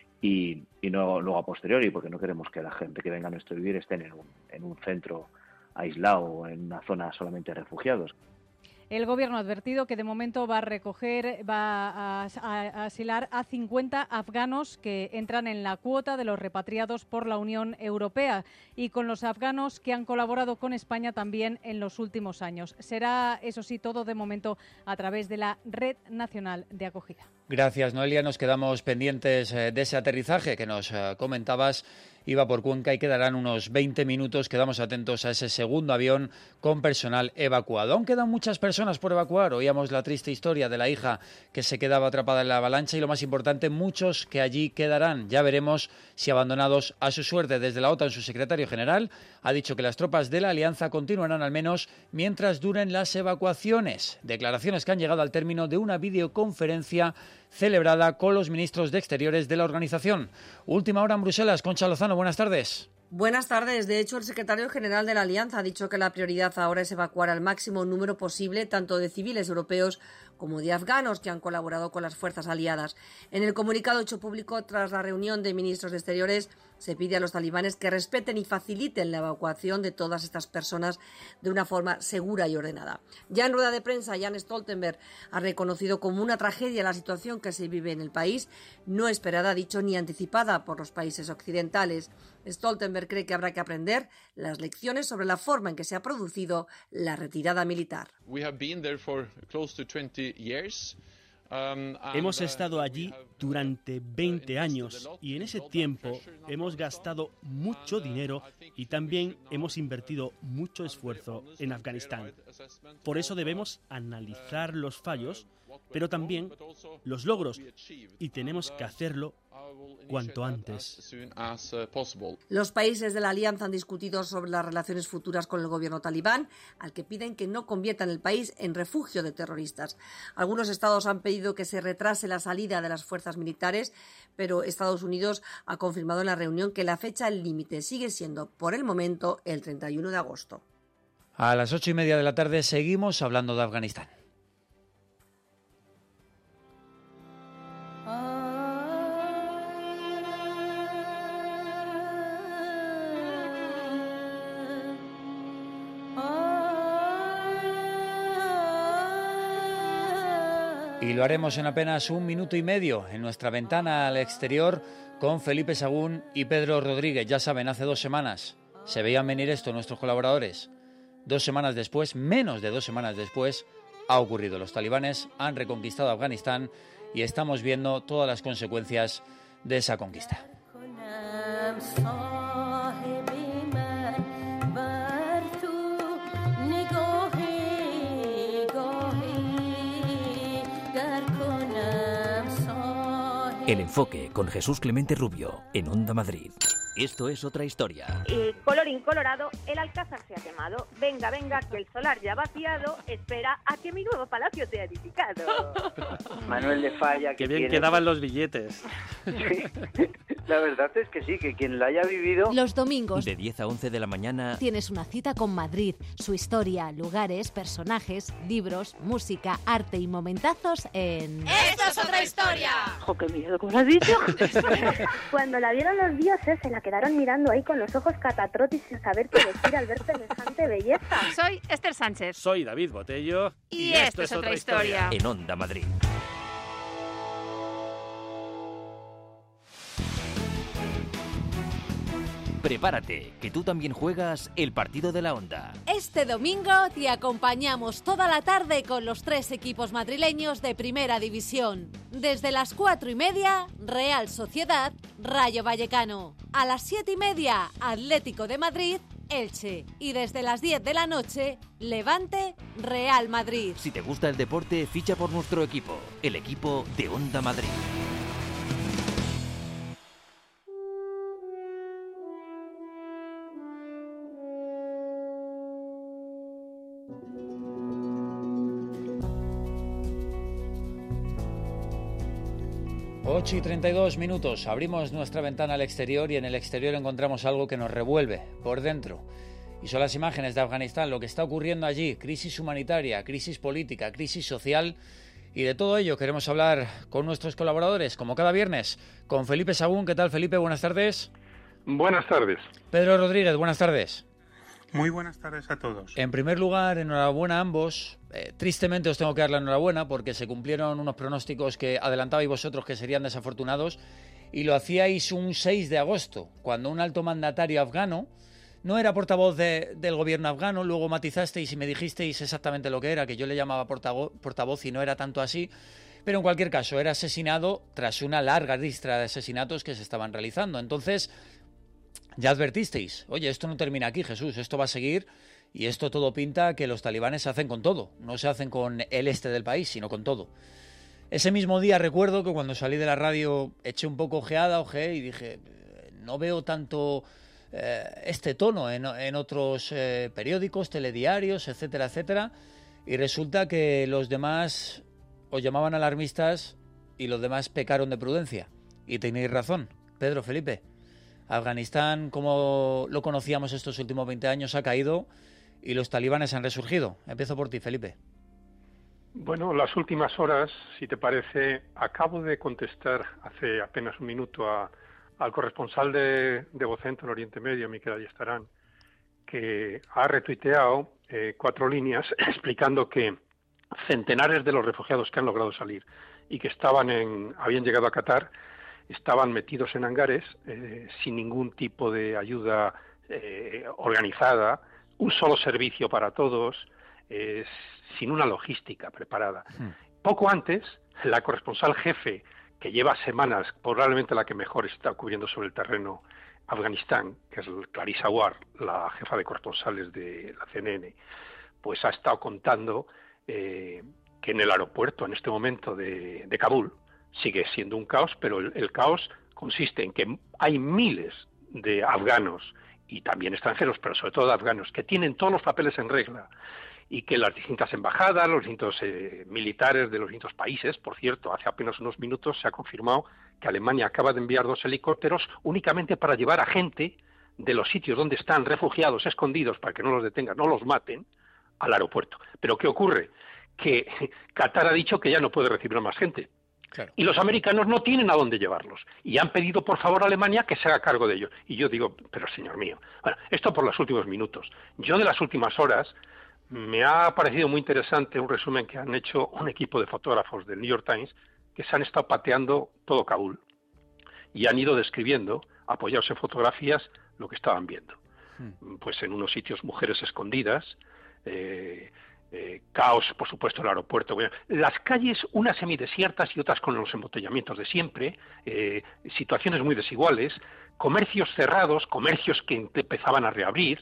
y no luego a posteriori, porque no queremos que la gente que venga a nuestro vivir estén en un centro aislado o en una zona solamente de refugiados. El Gobierno ha advertido que de momento va a asilar a 50 afganos que entran en la cuota de los repatriados por la Unión Europea y con los afganos que han colaborado con España también en los últimos años. Será, eso sí, todo de momento a través de la Red Nacional de Acogida. Gracias, Noelia. Nos quedamos pendientes de ese aterrizaje que nos comentabas. Iba por Cuenca y quedarán unos 20 minutos. Quedamos atentos a ese segundo avión con personal evacuado. Aún quedan muchas personas por evacuar. Oíamos la triste historia de la hija que se quedaba atrapada en la avalancha y, lo más importante, muchos que allí quedarán. Ya veremos si abandonados a su suerte. Desde la OTAN, su secretario general ha dicho que las tropas de la alianza continuarán al menos mientras duren las evacuaciones. Declaraciones que han llegado al término de una videoconferencia celebrada con los ministros de Exteriores de la organización. Última hora en Bruselas. Concha Lozano, buenas tardes. Buenas tardes. De hecho, el secretario general de la Alianza ha dicho que la prioridad ahora es evacuar al máximo número posible tanto de civiles europeos como de afganos que han colaborado con las fuerzas aliadas. En el comunicado hecho público tras la reunión de ministros de Exteriores, se pide a los talibanes que respeten y faciliten la evacuación de todas estas personas de una forma segura y ordenada. Ya en rueda de prensa, Jens Stoltenberg ha reconocido como una tragedia la situación que se vive en el país, no esperada, ha dicho, ni anticipada por los países occidentales. Stoltenberg cree que habrá que aprender las lecciones sobre la forma en que se ha producido la retirada militar. We have been there for close to 20 years. Hemos estado allí durante 20 años y en ese tiempo hemos gastado mucho dinero y también hemos invertido mucho esfuerzo en Afganistán. Por eso debemos analizar los fallos, pero también los logros, y tenemos que hacerlo cuanto antes. Los países de la alianza han discutido sobre las relaciones futuras con el gobierno talibán, al que piden que no conviertan el país en refugio de terroristas. Algunos estados han pedido que se retrase la salida de las fuerzas militares, pero Estados Unidos ha confirmado en la reunión que la fecha límite sigue siendo, por el momento, el 31 de agosto. A las 8:30 de la tarde seguimos hablando de Afganistán. Y lo haremos en apenas 1 minuto y medio en nuestra ventana al exterior con Felipe Sagún y Pedro Rodríguez. Ya saben, hace 2 semanas se veían venir esto nuestros colaboradores. 2 semanas después, menos de 2 semanas después, ha ocurrido. Los talibanes han reconquistado Afganistán y estamos viendo todas las consecuencias de esa conquista. El enfoque con Jesús Clemente Rubio en Onda Madrid. Esto es otra historia. Y colorín colorado, el Alcázar se ha quemado. Venga, venga, que el solar ya vaciado espera a que mi nuevo palacio sea edificado. Manuel de Falla. Qué bien quedaban los billetes. Sí, la verdad es que sí, que quien la haya vivido... Los domingos de 10 a 11 de la mañana tienes una cita con Madrid, su historia, lugares, personajes, libros, música, arte y momentazos en... ¡Esto es otra historia! ¡Jo, qué miedo, como lo has dicho! Cuando la vieron los dioses, se la quedaron mirando ahí con los ojos catatrotis sin saber qué decir al ver semejante belleza. Soy Esther Sánchez. Soy David Botello. Y esto es otra historia. En Onda Madrid. Prepárate, que tú también juegas el partido de la Onda. Este domingo te acompañamos toda la tarde con los 3 equipos madrileños de Primera División. Desde las 4:30, Real Sociedad, Rayo Vallecano. A las 7:30, Atlético de Madrid, Elche. Y desde las 10 de la noche, Levante, Real Madrid. Si te gusta el deporte, ficha por nuestro equipo, el equipo de Onda Madrid. Ocho y 32 minutos, abrimos nuestra ventana al exterior y en el exterior encontramos algo que nos revuelve por dentro. Y son las imágenes de Afganistán, lo que está ocurriendo allí, crisis humanitaria, crisis política, crisis social. Y de todo ello queremos hablar con nuestros colaboradores, como cada viernes, con Felipe Sagún. ¿Qué tal, Felipe? Buenas tardes. Buenas tardes. Pedro Rodríguez, buenas tardes. Muy buenas tardes a todos. En primer lugar, enhorabuena a ambos. Tristemente os tengo que dar la enhorabuena porque se cumplieron unos pronósticos que adelantabais vosotros que serían desafortunados y lo hacíais un 6 de agosto, cuando un alto mandatario afgano, no era portavoz del gobierno afgano, luego matizasteis y me dijisteis exactamente lo que era, que yo le llamaba portavoz y no era tanto así, pero en cualquier caso era asesinado tras una larga lista de asesinatos que se estaban realizando. Entonces, ya advertisteis, oye, esto no termina aquí, Jesús, esto va a seguir y esto todo pinta que los talibanes se hacen con todo, no se hacen con el este del país, sino con todo. Ese mismo día recuerdo que cuando salí de la radio eché un poco ojeé y dije, no veo tanto este tono en otros periódicos, telediarios, etcétera, etcétera, y resulta que los demás os llamaban alarmistas y los demás pecaron de prudencia. Y tenéis razón, Pedro, Felipe. Afganistán, como lo conocíamos estos últimos 20 años, ha caído y los talibanes han resurgido. Empiezo por ti, Felipe. Bueno, las últimas horas, si te parece, acabo de contestar hace apenas un minuto al corresponsal de Vocento en Oriente Medio, Miquel Ayestarán, que ha retuiteado 4 líneas explicando que centenares de los refugiados que han logrado salir y que habían llegado a Qatar estaban metidos en hangares sin ningún tipo de ayuda organizada, un solo servicio para todos, sin una logística preparada. Poco antes la corresponsal jefe, que lleva semanas, probablemente la que mejor está cubriendo sobre el terreno Afganistán, que es Clarissa Ward, la jefa de corresponsales de la CNN, pues ha estado contando que en el aeropuerto, en este momento de Kabul, sigue siendo un caos, pero el caos consiste en que hay miles de afganos y también extranjeros, pero sobre todo afganos, que tienen todos los papeles en regla y que las distintas embajadas, los distintos militares de los distintos países, por cierto, hace apenas unos minutos se ha confirmado que Alemania acaba de enviar 2 helicópteros únicamente para llevar a gente de los sitios donde están refugiados, escondidos, para que no los detengan, no los maten, al aeropuerto. Pero ¿qué ocurre? Que Qatar ha dicho que ya no puede recibir más gente. Claro. Y los americanos no tienen a dónde llevarlos. Y han pedido, por favor, a Alemania que se haga cargo de ellos. Y yo digo, pero señor mío, bueno, esto por los últimos minutos. Yo de las últimas horas me ha parecido muy interesante un resumen que han hecho un equipo de fotógrafos del New York Times que se han estado pateando todo Kabul y han ido describiendo, apoyados en fotografías, lo que estaban viendo. Pues en unos sitios mujeres escondidas, caos, por supuesto, el aeropuerto. Bueno, las calles, unas semidesiertas y otras con los embotellamientos de siempre, situaciones muy desiguales, comercios cerrados, comercios que empezaban a reabrir,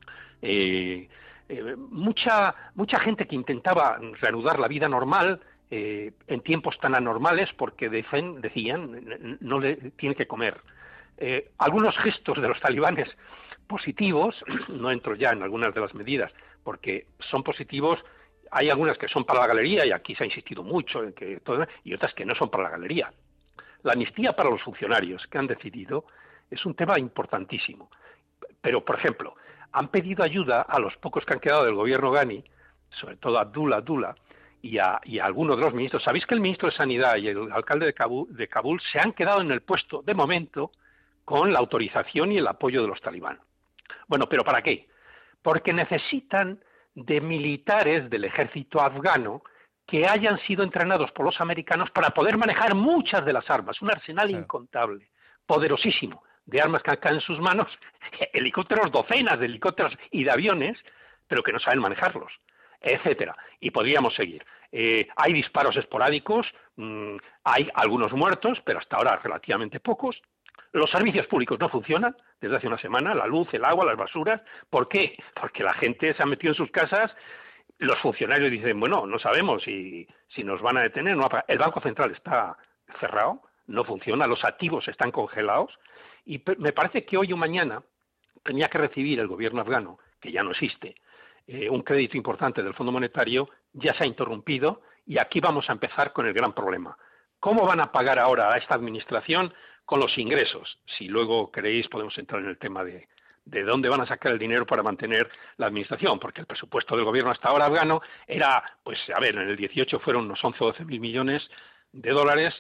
mucha gente que intentaba reanudar la vida normal en tiempos tan anormales porque decían no le tiene que comer. Algunos gestos de los talibanes positivos, no entro ya en algunas de las medidas porque son positivos, hay algunas que son para la galería y aquí se ha insistido mucho en que todo, y otras que no son para la galería. La amnistía para los funcionarios que han decidido es un tema importantísimo, pero por ejemplo han pedido ayuda a los pocos que han quedado del gobierno Ghani, sobre todo a Abdullah y a algunos de los ministros. Sabéis que el ministro de Sanidad y el alcalde de Kabul se han quedado en el puesto de momento con la autorización y el apoyo de los talibán. Bueno, ¿pero para qué? Porque necesitan de militares del ejército afgano que hayan sido entrenados por los americanos para poder manejar muchas de las armas, un arsenal incontable, poderosísimo, de armas que caen en sus manos, helicópteros, docenas de helicópteros y de aviones, pero que no saben manejarlos, etcétera. Y podríamos seguir. Hay disparos esporádicos, hay algunos muertos, pero hasta ahora relativamente pocos. Los servicios públicos no funcionan desde hace una semana, la luz, el agua, las basuras. ¿Por qué? Porque la gente se ha metido en sus casas, los funcionarios dicen, bueno, no sabemos si nos van a detener. No, el Banco Central está cerrado, no funciona, los activos están congelados y me parece que hoy o mañana tenía que recibir el gobierno afgano, que ya no existe, un crédito importante del Fondo Monetario, ya se ha interrumpido y aquí vamos a empezar con el gran problema. ¿Cómo van a pagar ahora a esta administración con los ingresos? Si luego queréis podemos entrar en el tema de dónde van a sacar el dinero para mantener la administración, porque el presupuesto del gobierno hasta ahora afgano era, pues a ver, en el 18 fueron unos 11 o 12 mil millones de dólares,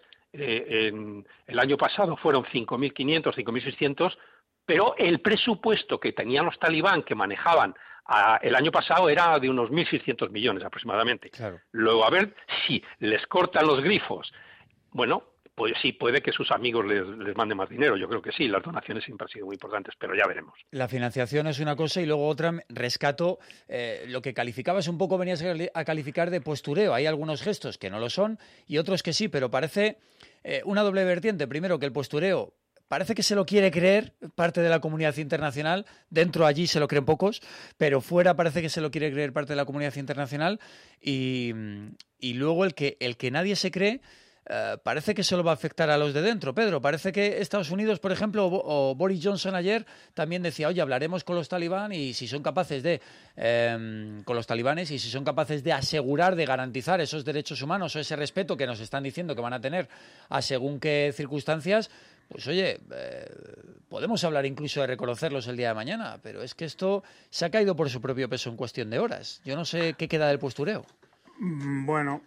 en el año pasado fueron 5.500, 5.600, pero el presupuesto que tenían los talibán que manejaban el año pasado era de unos 1.600 millones aproximadamente. Claro. Luego, a ver si les cortan los grifos. Bueno, pues sí, puede que sus amigos les manden más dinero, yo creo que sí, las donaciones siempre han sido muy importantes, pero ya veremos. La financiación es una cosa y luego otra, rescato lo que calificabas un poco, venías a calificar de postureo. Hay algunos gestos que no lo son y otros que sí, pero parece una doble vertiente. Primero, que el postureo parece que se lo quiere creer parte de la comunidad internacional, dentro allí se lo creen pocos, pero fuera parece que se lo quiere creer parte de la comunidad internacional y luego el que nadie se cree, parece que solo va a afectar a los de dentro. Pedro, parece que Estados Unidos, por ejemplo, o Boris Johnson ayer también decía, oye, hablaremos con los talibán y si son capaces de con los talibanes y si son capaces de asegurar, de garantizar esos derechos humanos o ese respeto que nos están diciendo que van a tener a según qué circunstancias, pues oye, podemos hablar incluso de reconocerlos el día de mañana, pero es que esto se ha caído por su propio peso en cuestión de horas. Yo no sé qué queda del postureo. Bueno,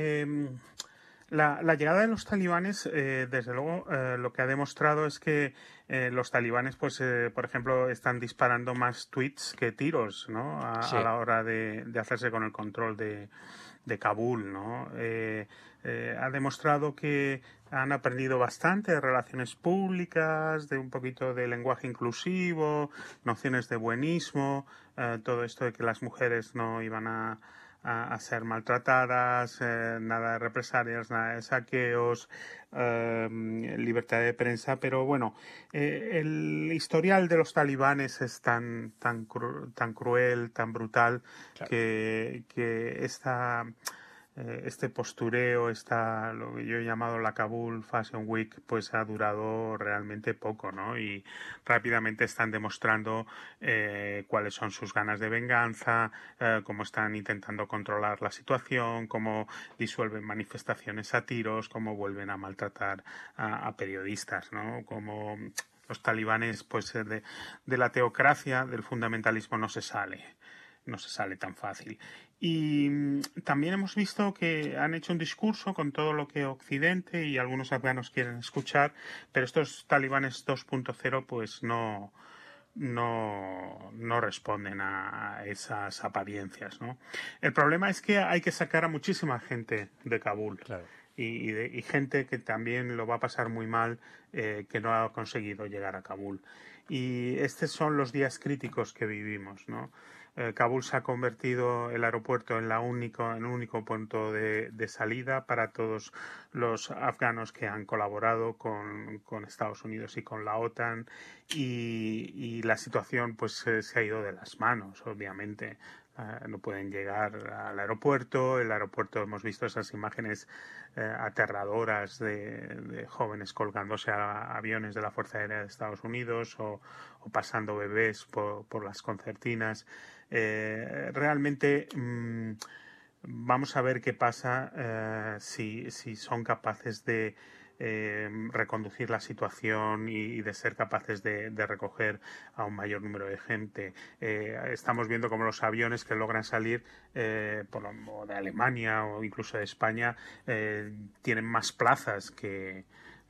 la llegada de los talibanes, desde luego, lo que ha demostrado es que los talibanes, pues, por ejemplo, están disparando más tweets que tiros, ¿no? A la hora de hacerse con el control de Kabul, ¿no? Ha demostrado que han aprendido bastante de relaciones públicas, de un poquito de lenguaje inclusivo, nociones de buenismo, todo esto de que las mujeres no iban a a ser maltratadas, nada de represalias, nada de saqueos, libertad de prensa, pero bueno, el historial de los talibanes es tan cruel, tan brutal, claro, que este postureo, lo que yo he llamado la Kabul Fashion Week, pues ha durado realmente poco, ¿no? Y rápidamente están demostrando cuáles son sus ganas de venganza, cómo están intentando controlar la situación, cómo disuelven manifestaciones a tiros, cómo vuelven a maltratar a periodistas, ¿no? Como los talibanes, pues de la teocracia, del fundamentalismo no se sale tan fácil. Y también hemos visto que han hecho un discurso con todo lo que Occidente y algunos afganos quieren escuchar, pero estos talibanes 2.0 pues no responden a esas apariencias, ¿no? El problema es que hay que sacar a muchísima gente de Kabul. Claro. Y gente que también lo va a pasar muy mal, que no ha conseguido llegar a Kabul. Y estos son los días críticos que vivimos, ¿no? Kabul se ha convertido el aeropuerto en un único punto de salida para todos los afganos que han colaborado con Estados Unidos y con la OTAN, y la situación pues se ha ido de las manos, obviamente. No pueden llegar al aeropuerto. El aeropuerto, hemos visto esas imágenes aterradoras de jóvenes colgándose a aviones de la Fuerza Aérea de Estados Unidos o pasando bebés por las concertinas. Realmente vamos a ver qué pasa si son capaces de reconducir la situación y de ser capaces de recoger a un mayor número de gente. Estamos viendo cómo los aviones que logran salir de Alemania o incluso de España tienen más plazas que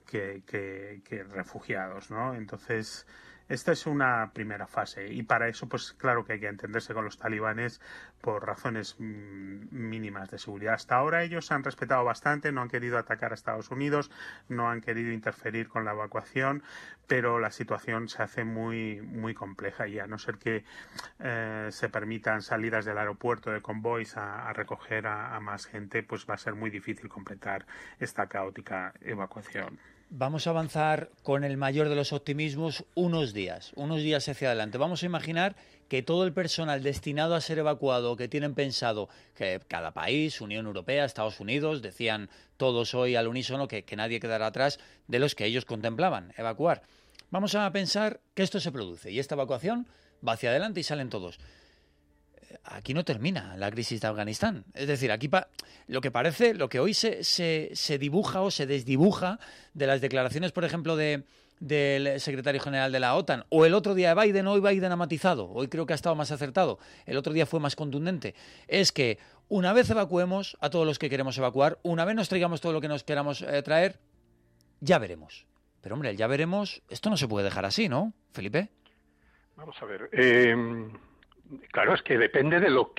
refugiados, ¿no? Entonces, esta es una primera fase, y para eso pues claro que hay que entenderse con los talibanes por razones mínimas de seguridad. Hasta ahora ellos han respetado bastante, no han querido atacar a Estados Unidos, no han querido interferir con la evacuación, pero la situación se hace muy, muy compleja, y a no ser que se permitan salidas del aeropuerto de convoys a recoger a más gente, pues va a ser muy difícil completar esta caótica evacuación. Vamos a avanzar con el mayor de los optimismos unos días hacia adelante. Vamos a imaginar que todo el personal destinado a ser evacuado, que tienen pensado que cada país, Unión Europea, Estados Unidos, decían todos hoy al unísono que nadie quedará atrás de los que ellos contemplaban evacuar. Vamos a pensar que esto se produce y esta evacuación va hacia adelante y salen todos. Aquí no termina la crisis de Afganistán. Es decir, aquí lo que hoy se dibuja o se desdibuja de las declaraciones, por ejemplo, del secretario general de la OTAN, o el otro día de Biden. Hoy Biden ha matizado, hoy creo que ha estado más acertado, el otro día fue más contundente, es que una vez evacuemos a todos los que queremos evacuar, una vez nos traigamos todo lo que nos queramos traer, ya veremos. Pero hombre, el ya veremos, esto no se puede dejar así, ¿no, Felipe? Vamos a ver, claro, es que depende de los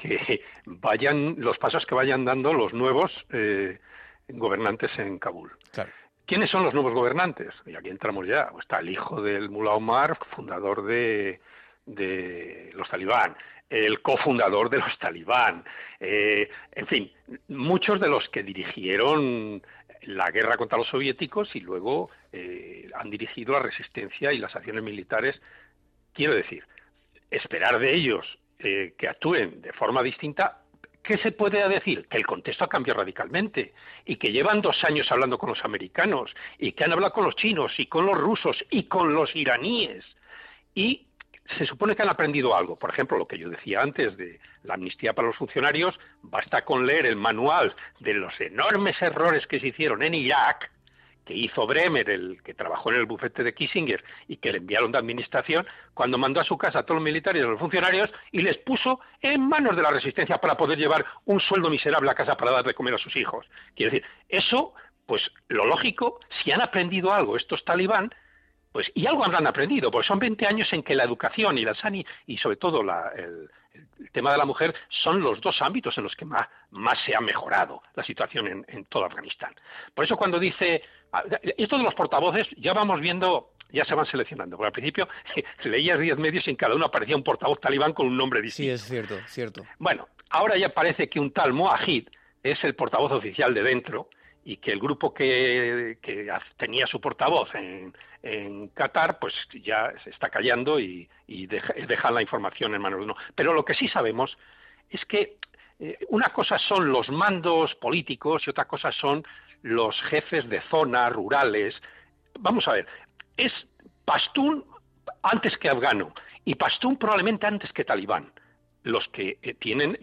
pasos que vayan dando los nuevos gobernantes en Kabul. Claro. ¿Quiénes son los nuevos gobernantes? Y aquí entramos ya. Está el hijo del Mullah Omar, fundador de los talibán, el cofundador de los talibán, en fin, muchos de los que dirigieron la guerra contra los soviéticos y luego han dirigido la resistencia y las acciones militares. Quiero decir, esperar de ellos que actúen de forma distinta. ¿Qué se puede decir? Que el contexto ha cambiado radicalmente y que llevan 2 años hablando con los americanos y que han hablado con los chinos y con los rusos y con los iraníes, y se supone que han aprendido algo. Por ejemplo, lo que yo decía antes de la amnistía para los funcionarios, basta con leer el manual de los enormes errores que se hicieron en Irak, que hizo Bremer, el que trabajó en el bufete de Kissinger y que le enviaron de administración, cuando mandó a su casa a todos los militares y a los funcionarios y les puso en manos de la resistencia para poder llevar un sueldo miserable a casa para dar de comer a sus hijos. Quiero decir, eso, pues lo lógico, si han aprendido algo estos talibán, pues y algo habrán aprendido, porque son 20 años en que la educación y la y sobre todo el tema de la mujer son los 2 ámbitos en los que más se ha mejorado la situación en todo Afganistán. Por eso cuando dice, esto de los portavoces ya vamos viendo, ya se van seleccionando, porque al principio leías 10 medios y en cada uno aparecía un portavoz talibán con un nombre distinto. Sí, es cierto. Bueno, ahora ya parece que un tal Moahid es el portavoz oficial de dentro y que el grupo que tenía su portavoz en Qatar, pues ya se está callando y deja la información en manos de uno. Pero lo que sí sabemos es que una cosa son los mandos políticos y otra cosa son los jefes de zonas rurales. Vamos a ver, es pastún antes que afgano y pastún probablemente antes que talibán los que tienen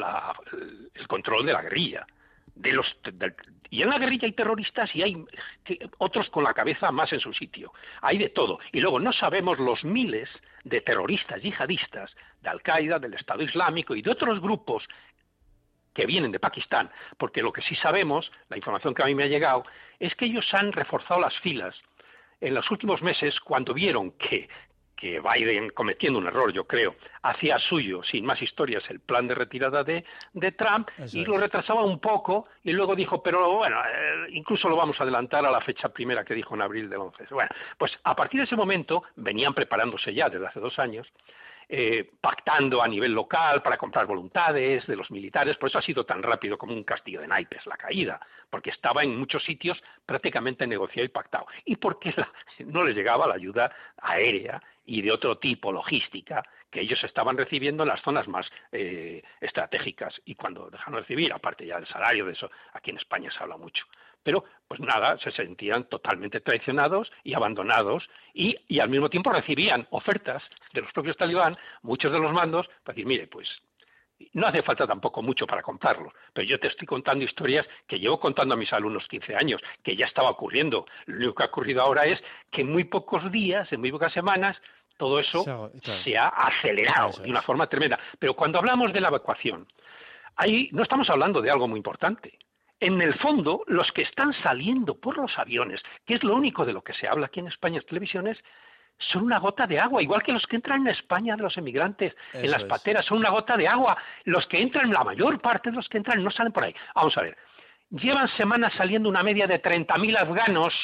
el control de la guerrilla. Y en la guerrilla hay terroristas y hay otros con la cabeza más en su sitio. Hay de todo. Y luego no sabemos los miles de terroristas yihadistas de Al-Qaeda, del Estado Islámico y de otros grupos que vienen de Pakistán, porque lo que sí sabemos, la información que a mí me ha llegado, es que ellos han reforzado las filas en los últimos meses cuando vieron que Biden, cometiendo un error, yo creo, hacía suyo, sin más historias, el plan de retirada de Trump. Eso y lo retrasaba un poco y luego dijo, pero bueno, incluso lo vamos a adelantar a la fecha primera que dijo en abril del 11. Bueno, pues a partir de ese momento venían preparándose ya desde hace 2 años, pactando a nivel local para comprar voluntades de los militares. Por eso ha sido tan rápido como un castillo de naipes la caída, porque estaba en muchos sitios prácticamente negociado y pactado, y porque no les llegaba la ayuda aérea y de otro tipo, logística, que ellos estaban recibiendo en las zonas más estratégicas, y cuando dejaron de recibir, aparte ya del salario, de eso aquí en España se habla mucho, pero pues nada, se sentían totalmente traicionados y abandonados, y al mismo tiempo recibían ofertas de los propios talibán, muchos de los mandos, para decir, mire, pues no hace falta tampoco mucho para comprarlo, pero yo te estoy contando historias que llevo contando a mis alumnos 15 años, que ya estaba ocurriendo. Lo único que ha ocurrido ahora es que en muy pocos días, en muy pocas semanas, todo eso se ha acelerado de una forma tremenda. Pero cuando hablamos de la evacuación, ahí no estamos hablando de algo muy importante. En el fondo, los que están saliendo por los aviones, que es lo único de lo que se habla aquí en España en televisiones, son una gota de agua, igual que los que entran en España de los emigrantes, en las pateras, son una gota de agua. Los que entran, la mayor parte de los que entran no salen por ahí. Vamos a ver, llevan semanas saliendo una media de 30.000 afganos,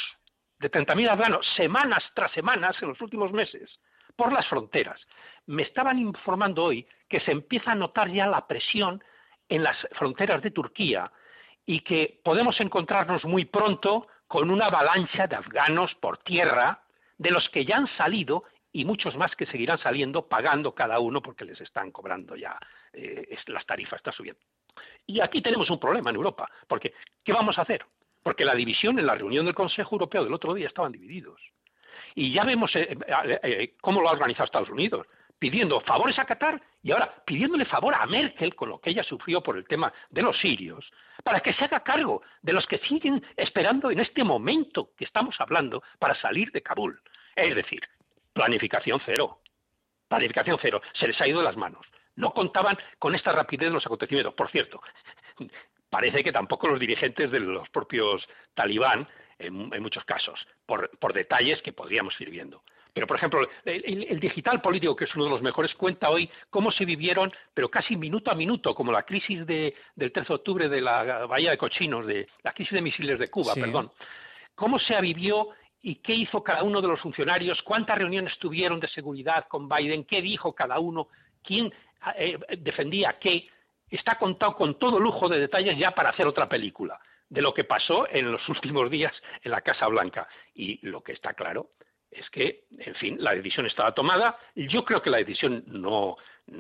semanas tras semanas en los últimos meses, por las fronteras. Me estaban informando hoy que se empieza a notar ya la presión en las fronteras de Turquía y que podemos encontrarnos muy pronto con una avalancha de afganos por tierra, de los que ya han salido y muchos más que seguirán saliendo, pagando cada uno porque les están cobrando ya, las tarifas están subiendo. Y aquí tenemos un problema en Europa, porque ¿qué vamos a hacer? Porque la división en la reunión del Consejo Europeo del otro día estaban divididos. Y ya vemos cómo lo ha organizado Estados Unidos, pidiendo favores a Qatar y ahora pidiéndole favor a Merkel con lo que ella sufrió por el tema de los sirios, para que se haga cargo de los que siguen esperando en este momento que estamos hablando para salir de Kabul. Es decir, planificación cero. Planificación cero. Se les ha ido de las manos. No contaban con esta rapidez de los acontecimientos. Por cierto, parece que tampoco los dirigentes de los propios talibán, en muchos casos, por detalles que podríamos ir viendo. Pero, por ejemplo, el digital político, que es uno de los mejores, cuenta hoy cómo se vivieron, pero casi minuto a minuto, como la crisis del 13 de octubre de la Bahía de Cochinos, de la crisis de misiles de Cuba, cómo se vivió y qué hizo cada uno de los funcionarios, cuántas reuniones tuvieron de seguridad con Biden, qué dijo cada uno, quién defendía qué. Está contado con todo lujo de detalles ya para hacer otra película de lo que pasó en los últimos días en la Casa Blanca. Y lo que está claro es que, en fin, la decisión estaba tomada. Yo creo que la decisión no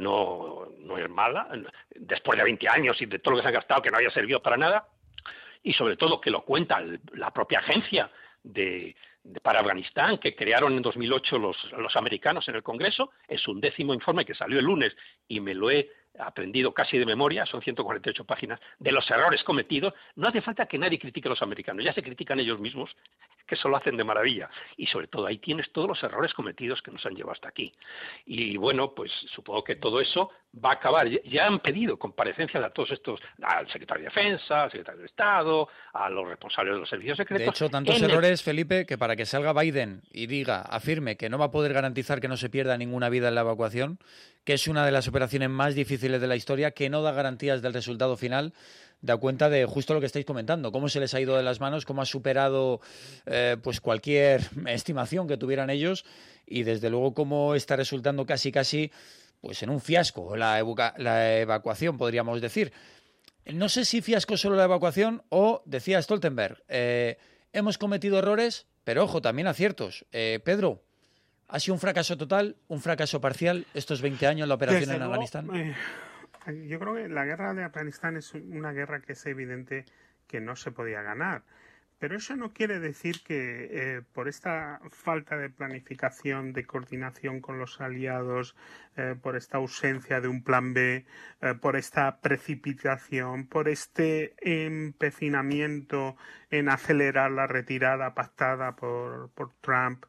es mala, después de 20 años y de todo lo que se ha gastado, que no haya servido para nada, y sobre todo que lo cuenta la propia agencia para Afganistán, que crearon en 2008 los americanos en el Congreso, en su 10º informe que salió el lunes, y me lo he aprendido casi de memoria, son 148 páginas, de los errores cometidos. No hace falta que nadie critique a los americanos, ya se critican ellos mismos, que eso lo hacen de maravilla. Y sobre todo ahí tienes todos los errores cometidos que nos han llevado hasta aquí. Y bueno, pues supongo que todo eso va a acabar. Ya han pedido comparecencias a todos estos, al secretario de Defensa, al secretario de Estado, a los responsables de los servicios secretos. De hecho, tantos errores, Felipe, que para que salga Biden y afirme que no va a poder garantizar que no se pierda ninguna vida en la evacuación, que es una de las operaciones más difíciles de la historia, que no da garantías del resultado final, da cuenta de justo lo que estáis comentando, cómo se les ha ido de las manos, cómo ha superado pues cualquier estimación que tuvieran ellos, y desde luego cómo está resultando casi pues en un fiasco la evacuación, podríamos decir. No sé si fiasco solo la evacuación o, decía Stoltenberg, hemos cometido errores, pero ojo, también aciertos. Pedro, ¿ha sido un fracaso total, un fracaso parcial estos 20 años la operación en Afganistán? Yo creo que la guerra de Afganistán es una guerra que es evidente que no se podía ganar. Pero eso no quiere decir que por esta falta de planificación, de coordinación con los aliados, por esta ausencia de un plan B, por esta precipitación, por este empecinamiento en acelerar la retirada pactada por Trump,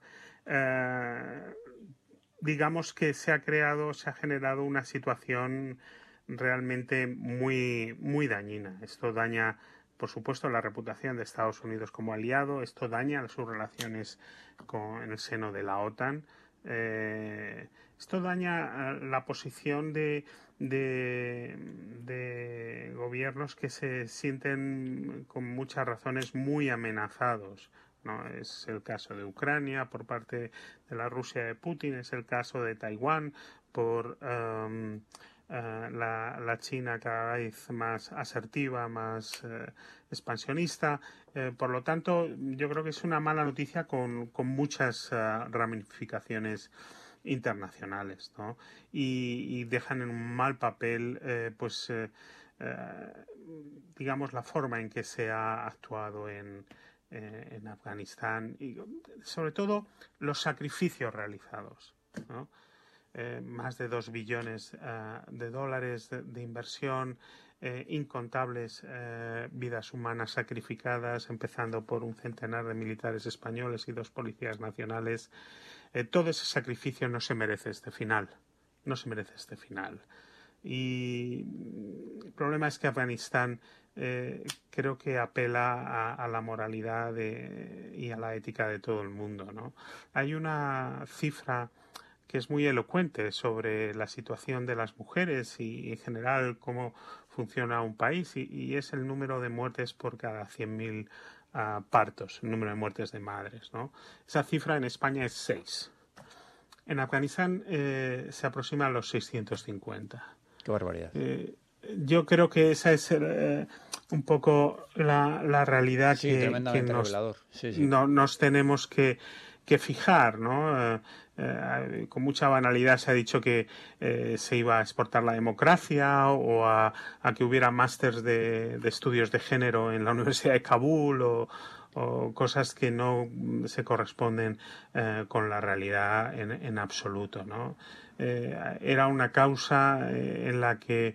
digamos que se ha generado una situación realmente muy, muy dañina. Esto daña, por supuesto, la reputación de Estados Unidos como aliado. Esto daña sus relaciones en el seno de la OTAN. Esto daña la posición de gobiernos que se sienten, con muchas razones, muy amenazados, ¿no? Es el caso de Ucrania por parte de la Rusia de Putin, es el caso de Taiwán por la China cada vez más asertiva, más expansionista. Por lo tanto, yo creo que es una mala noticia con muchas ramificaciones internacionales, ¿no? Y dejan en un mal papel digamos, la forma en que se ha actuado en Afganistán y sobre todo los sacrificios realizados, ¿no? Más de 2 billones de dólares de inversión, incontables vidas humanas sacrificadas, empezando por un centenar de militares españoles y 2 policías nacionales. Todo ese sacrificio no se merece este final. No se merece este final. Y el problema es que Afganistán creo que apela a la moralidad y a la ética de todo el mundo, ¿no? Hay una cifra que es muy elocuente sobre la situación de las mujeres y en general cómo funciona un país y es el número de muertes por cada 100.000 partos, el número de muertes de madres, ¿no? Esa cifra en España es 6. En Afganistán se aproxima a los 650. Qué barbaridad. Yo creo que esa es un poco la realidad que nos tenemos que fijar, ¿no? Con mucha banalidad se ha dicho que se iba a exportar la democracia o a que hubiera másters de estudios de género en la Universidad de Kabul o cosas que no se corresponden con la realidad en absoluto, ¿no? Era una causa en la que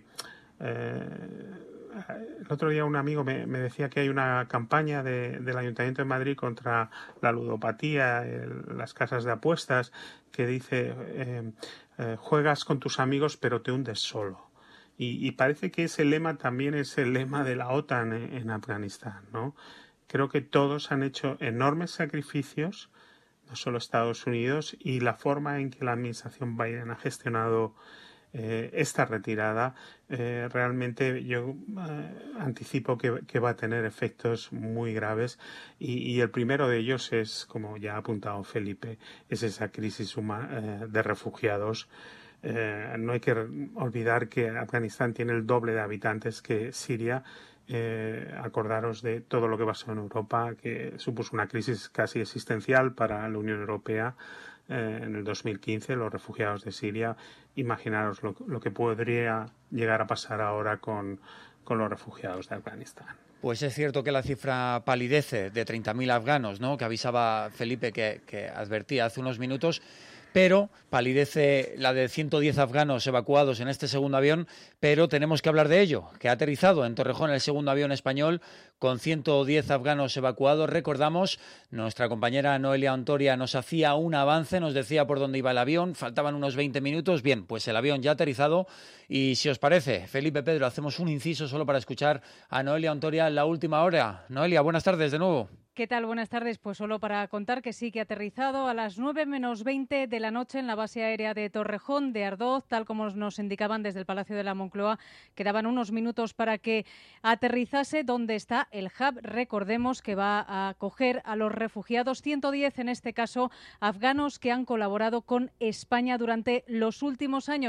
el otro día un amigo me decía que hay una campaña del Ayuntamiento de Madrid contra la ludopatía, las casas de apuestas, que dice juegas con tus amigos pero te hundes solo. Y parece que ese lema también es el lema de la OTAN en Afganistán, ¿no? Creo que todos han hecho enormes sacrificios, no solo Estados Unidos, y la forma en que la administración Biden ha gestionado esta retirada realmente yo anticipo que va a tener efectos muy graves y el primero de ellos es, como ya ha apuntado Felipe, es esa crisis de refugiados. No hay que olvidar que Afganistán tiene el doble de habitantes que Siria. Acordaros de todo lo que pasó en Europa, que supuso una crisis casi existencial para la Unión Europea en el 2015, los refugiados de Siria. Imaginaros lo que podría llegar a pasar ahora con los refugiados de Afganistán. Pues es cierto que la cifra palidece de 30.000 afganos, ¿no?, que avisaba Felipe, que advertía hace unos minutos, pero palidece la de 110 afganos evacuados en este segundo avión, pero tenemos que hablar de ello, que ha aterrizado en Torrejón el segundo avión español con 110 afganos evacuados. Recordamos, nuestra compañera Noelia Ontoria nos hacía un avance, nos decía por dónde iba el avión, faltaban unos 20 minutos. Bien, pues el avión ya ha aterrizado y si os parece, Felipe, Pedro, hacemos un inciso solo para escuchar a Noelia Ontoria en la última hora. Noelia, buenas tardes de nuevo. ¿Qué tal? Buenas tardes. Pues solo para contar que sí que ha aterrizado a las 9 menos 20 de la noche en la base aérea de Torrejón de Ardoz, tal como nos indicaban desde el Palacio de la Moncloa. Quedaban unos minutos para que aterrizase donde está el hub. Recordemos que va a acoger a los refugiados, 110 en este caso, afganos que han colaborado con España durante los últimos años.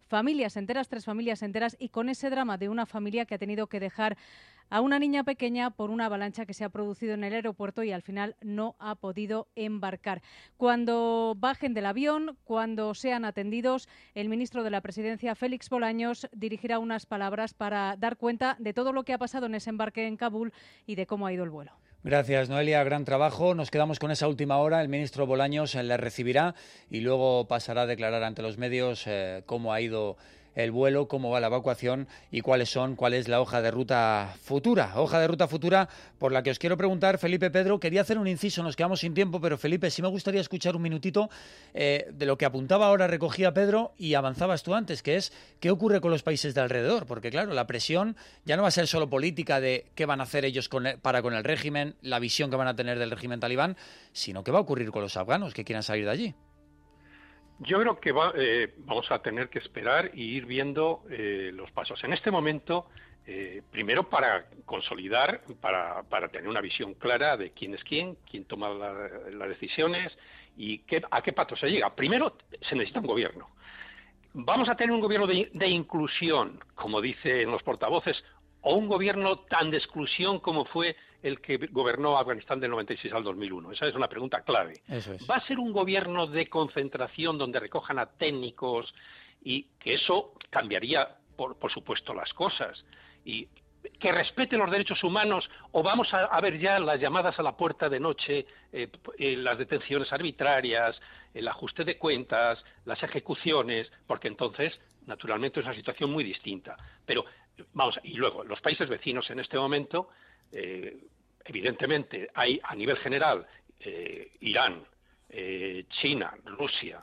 familias enteras, 3 familias enteras, y con ese drama de una familia que ha tenido que dejar a una niña pequeña por una avalancha que se ha producido en el aeropuerto y al final no ha podido embarcar. Cuando bajen del avión, cuando sean atendidos, el ministro de la Presidencia, Félix Bolaños, dirigirá unas palabras para dar cuenta de todo lo que ha pasado en ese embarque en Kabul y de cómo ha ido el vuelo. Gracias, Noelia, gran trabajo. Nos quedamos con esa última hora. El ministro Bolaños le recibirá y luego pasará a declarar ante los medios cómo ha ido el vuelo, cómo va la evacuación y cuál es la hoja de ruta futura. Hoja de ruta futura por la que os quiero preguntar, Felipe, Pedro. Quería hacer un inciso, nos quedamos sin tiempo, pero Felipe, sí me gustaría escuchar un minutito de lo que apuntaba ahora, recogía Pedro y avanzabas tú antes, que es qué ocurre con los países de alrededor. Porque claro, la presión ya no va a ser solo política de qué van a hacer ellos con el régimen, la visión que van a tener del régimen talibán, sino qué va a ocurrir con los afganos que quieran salir de allí. Yo creo que vamos a tener que esperar y ir viendo los pasos. En este momento, primero para consolidar, para tener una visión clara de quién es quién toma las decisiones y a qué paso se llega. Primero, se necesita un gobierno. Vamos a tener un gobierno de inclusión, como dicen los portavoces, o un gobierno tan de exclusión como fue el que gobernó Afganistán del 96 al 2001. Esa es una pregunta clave. Eso es. ¿Va a ser un gobierno de concentración donde recojan a técnicos y que eso cambiaría, por supuesto, las cosas? Y que respete los derechos humanos, o vamos a ver ya las llamadas a la puerta de noche, las detenciones arbitrarias, el ajuste de cuentas, las ejecuciones, porque entonces, naturalmente, es una situación muy distinta. Pero vamos, y luego, los países vecinos en este momento, evidentemente, hay a nivel general Irán, China, Rusia,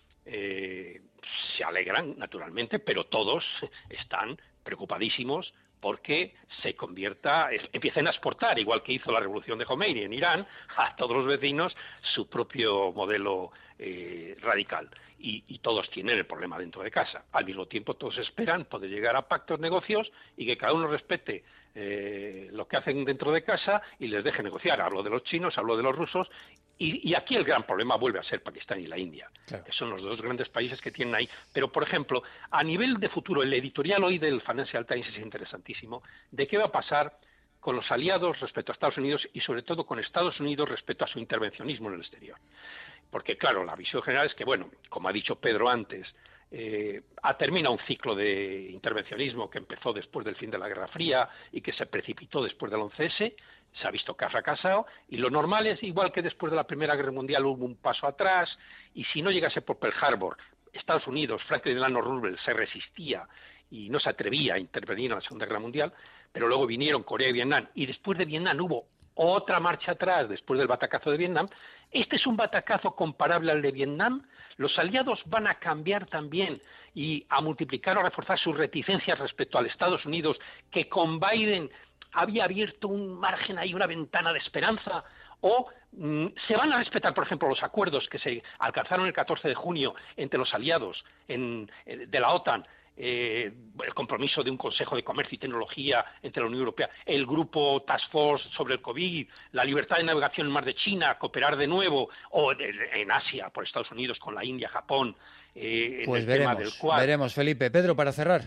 se alegran, naturalmente, pero todos están preocupadísimos porque empiecen a exportar, igual que hizo la revolución de Khomeini en Irán, a todos los vecinos su propio modelo radical. Y todos tienen el problema dentro de casa. Al mismo tiempo, todos esperan poder llegar a pactos, negocios y que cada uno respete lo que hacen dentro de casa y les deje negociar. Hablo de los chinos, hablo de los rusos. Y aquí el gran problema vuelve a ser Pakistán y la India, claro, que son los dos grandes países que tienen ahí. Pero, por ejemplo, a nivel de futuro, el editorial hoy del Financial Times es interesantísimo, de qué va a pasar con los aliados respecto a Estados Unidos y, sobre todo, con Estados Unidos respecto a su intervencionismo en el exterior. Porque, claro, la visión general es que, bueno, como ha dicho Pedro antes, ha terminado un ciclo de intervencionismo que empezó después del fin de la Guerra Fría y que se precipitó después del 11S, se ha visto que ha fracasado, y lo normal es, igual que después de la Primera Guerra Mundial hubo un paso atrás, y si no llegase por Pearl Harbor, Estados Unidos, Franklin Delano Roosevelt, se resistía y no se atrevía a intervenir en la Segunda Guerra Mundial, pero luego vinieron Corea y Vietnam, y después de Vietnam hubo otra marcha atrás después del batacazo de Vietnam. Este es un batacazo comparable al de Vietnam. Los aliados van a cambiar también y a multiplicar o reforzar sus reticencias respecto al Estados Unidos, que con Biden había abierto un margen ahí, una ventana de esperanza, o se van a respetar, por ejemplo, los acuerdos que se alcanzaron el 14 de junio entre los aliados de la OTAN, el compromiso de un Consejo de Comercio y Tecnología entre la Unión Europea, el grupo Task Force sobre el COVID, la libertad de navegación en el mar de China, cooperar de nuevo, o en Asia, por Estados Unidos, con la India, Japón, pues veremos, Felipe. Pedro, para cerrar.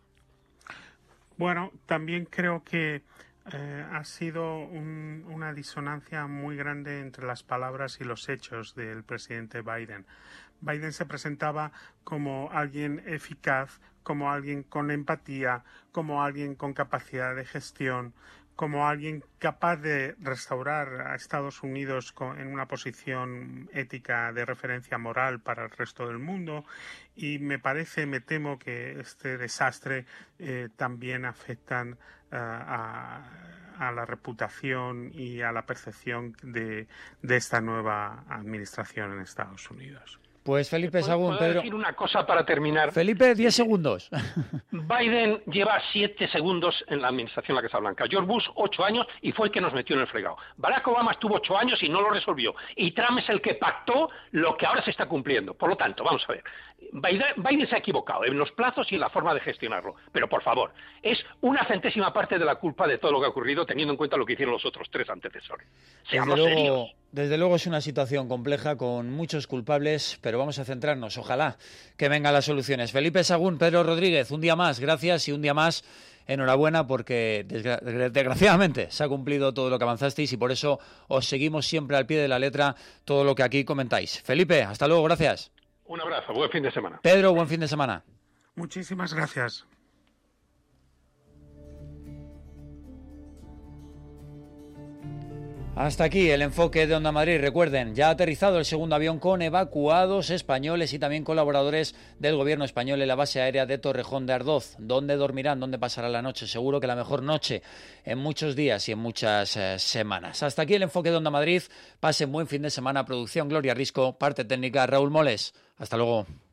Bueno, también creo que ha sido una disonancia muy grande entre las palabras y los hechos del presidente Biden. Biden se presentaba como alguien eficaz, como alguien con empatía, como alguien con capacidad de gestión, como alguien capaz de restaurar a Estados Unidos en una posición ética de referencia moral para el resto del mundo, y me temo que este desastre también afectan a la reputación y a la percepción de esta nueva administración en Estados Unidos. Pues Felipe Sagún, Pedro. Decir una cosa para terminar. Felipe, 10 segundos. Biden lleva 7 segundos en la administración de la Casa Blanca. George Bush, 8 años, y fue el que nos metió en el fregado. Barack Obama estuvo 8 años y no lo resolvió. Y Trump es el que pactó lo que ahora se está cumpliendo. Por lo tanto, vamos a ver. Biden se ha equivocado en los plazos y en la forma de gestionarlo. Pero, por favor, es una centésima parte de la culpa de todo lo que ha ocurrido, teniendo en cuenta lo que hicieron los otros 3 antecesores. Seamos serios. Desde luego es una situación compleja con muchos culpables, pero vamos a centrarnos. Ojalá que vengan las soluciones. Felipe Sagún, Pedro Rodríguez, un día más, gracias, y un día más, enhorabuena, porque desgraciadamente se ha cumplido todo lo que avanzasteis y por eso os seguimos siempre al pie de la letra todo lo que aquí comentáis. Felipe, hasta luego, gracias. Un abrazo, buen fin de semana. Pedro, buen fin de semana. Muchísimas gracias. Hasta aquí el enfoque de Onda Madrid. Recuerden, ya ha aterrizado el segundo avión con evacuados españoles y también colaboradores del gobierno español en la base aérea de Torrejón de Ardoz. ¿Dónde dormirán? ¿Dónde pasará la noche? Seguro que la mejor noche en muchos días y en muchas semanas. Hasta aquí el enfoque de Onda Madrid. Pasen buen fin de semana. Producción Gloria Risco, parte técnica Raúl Moles. Hasta luego.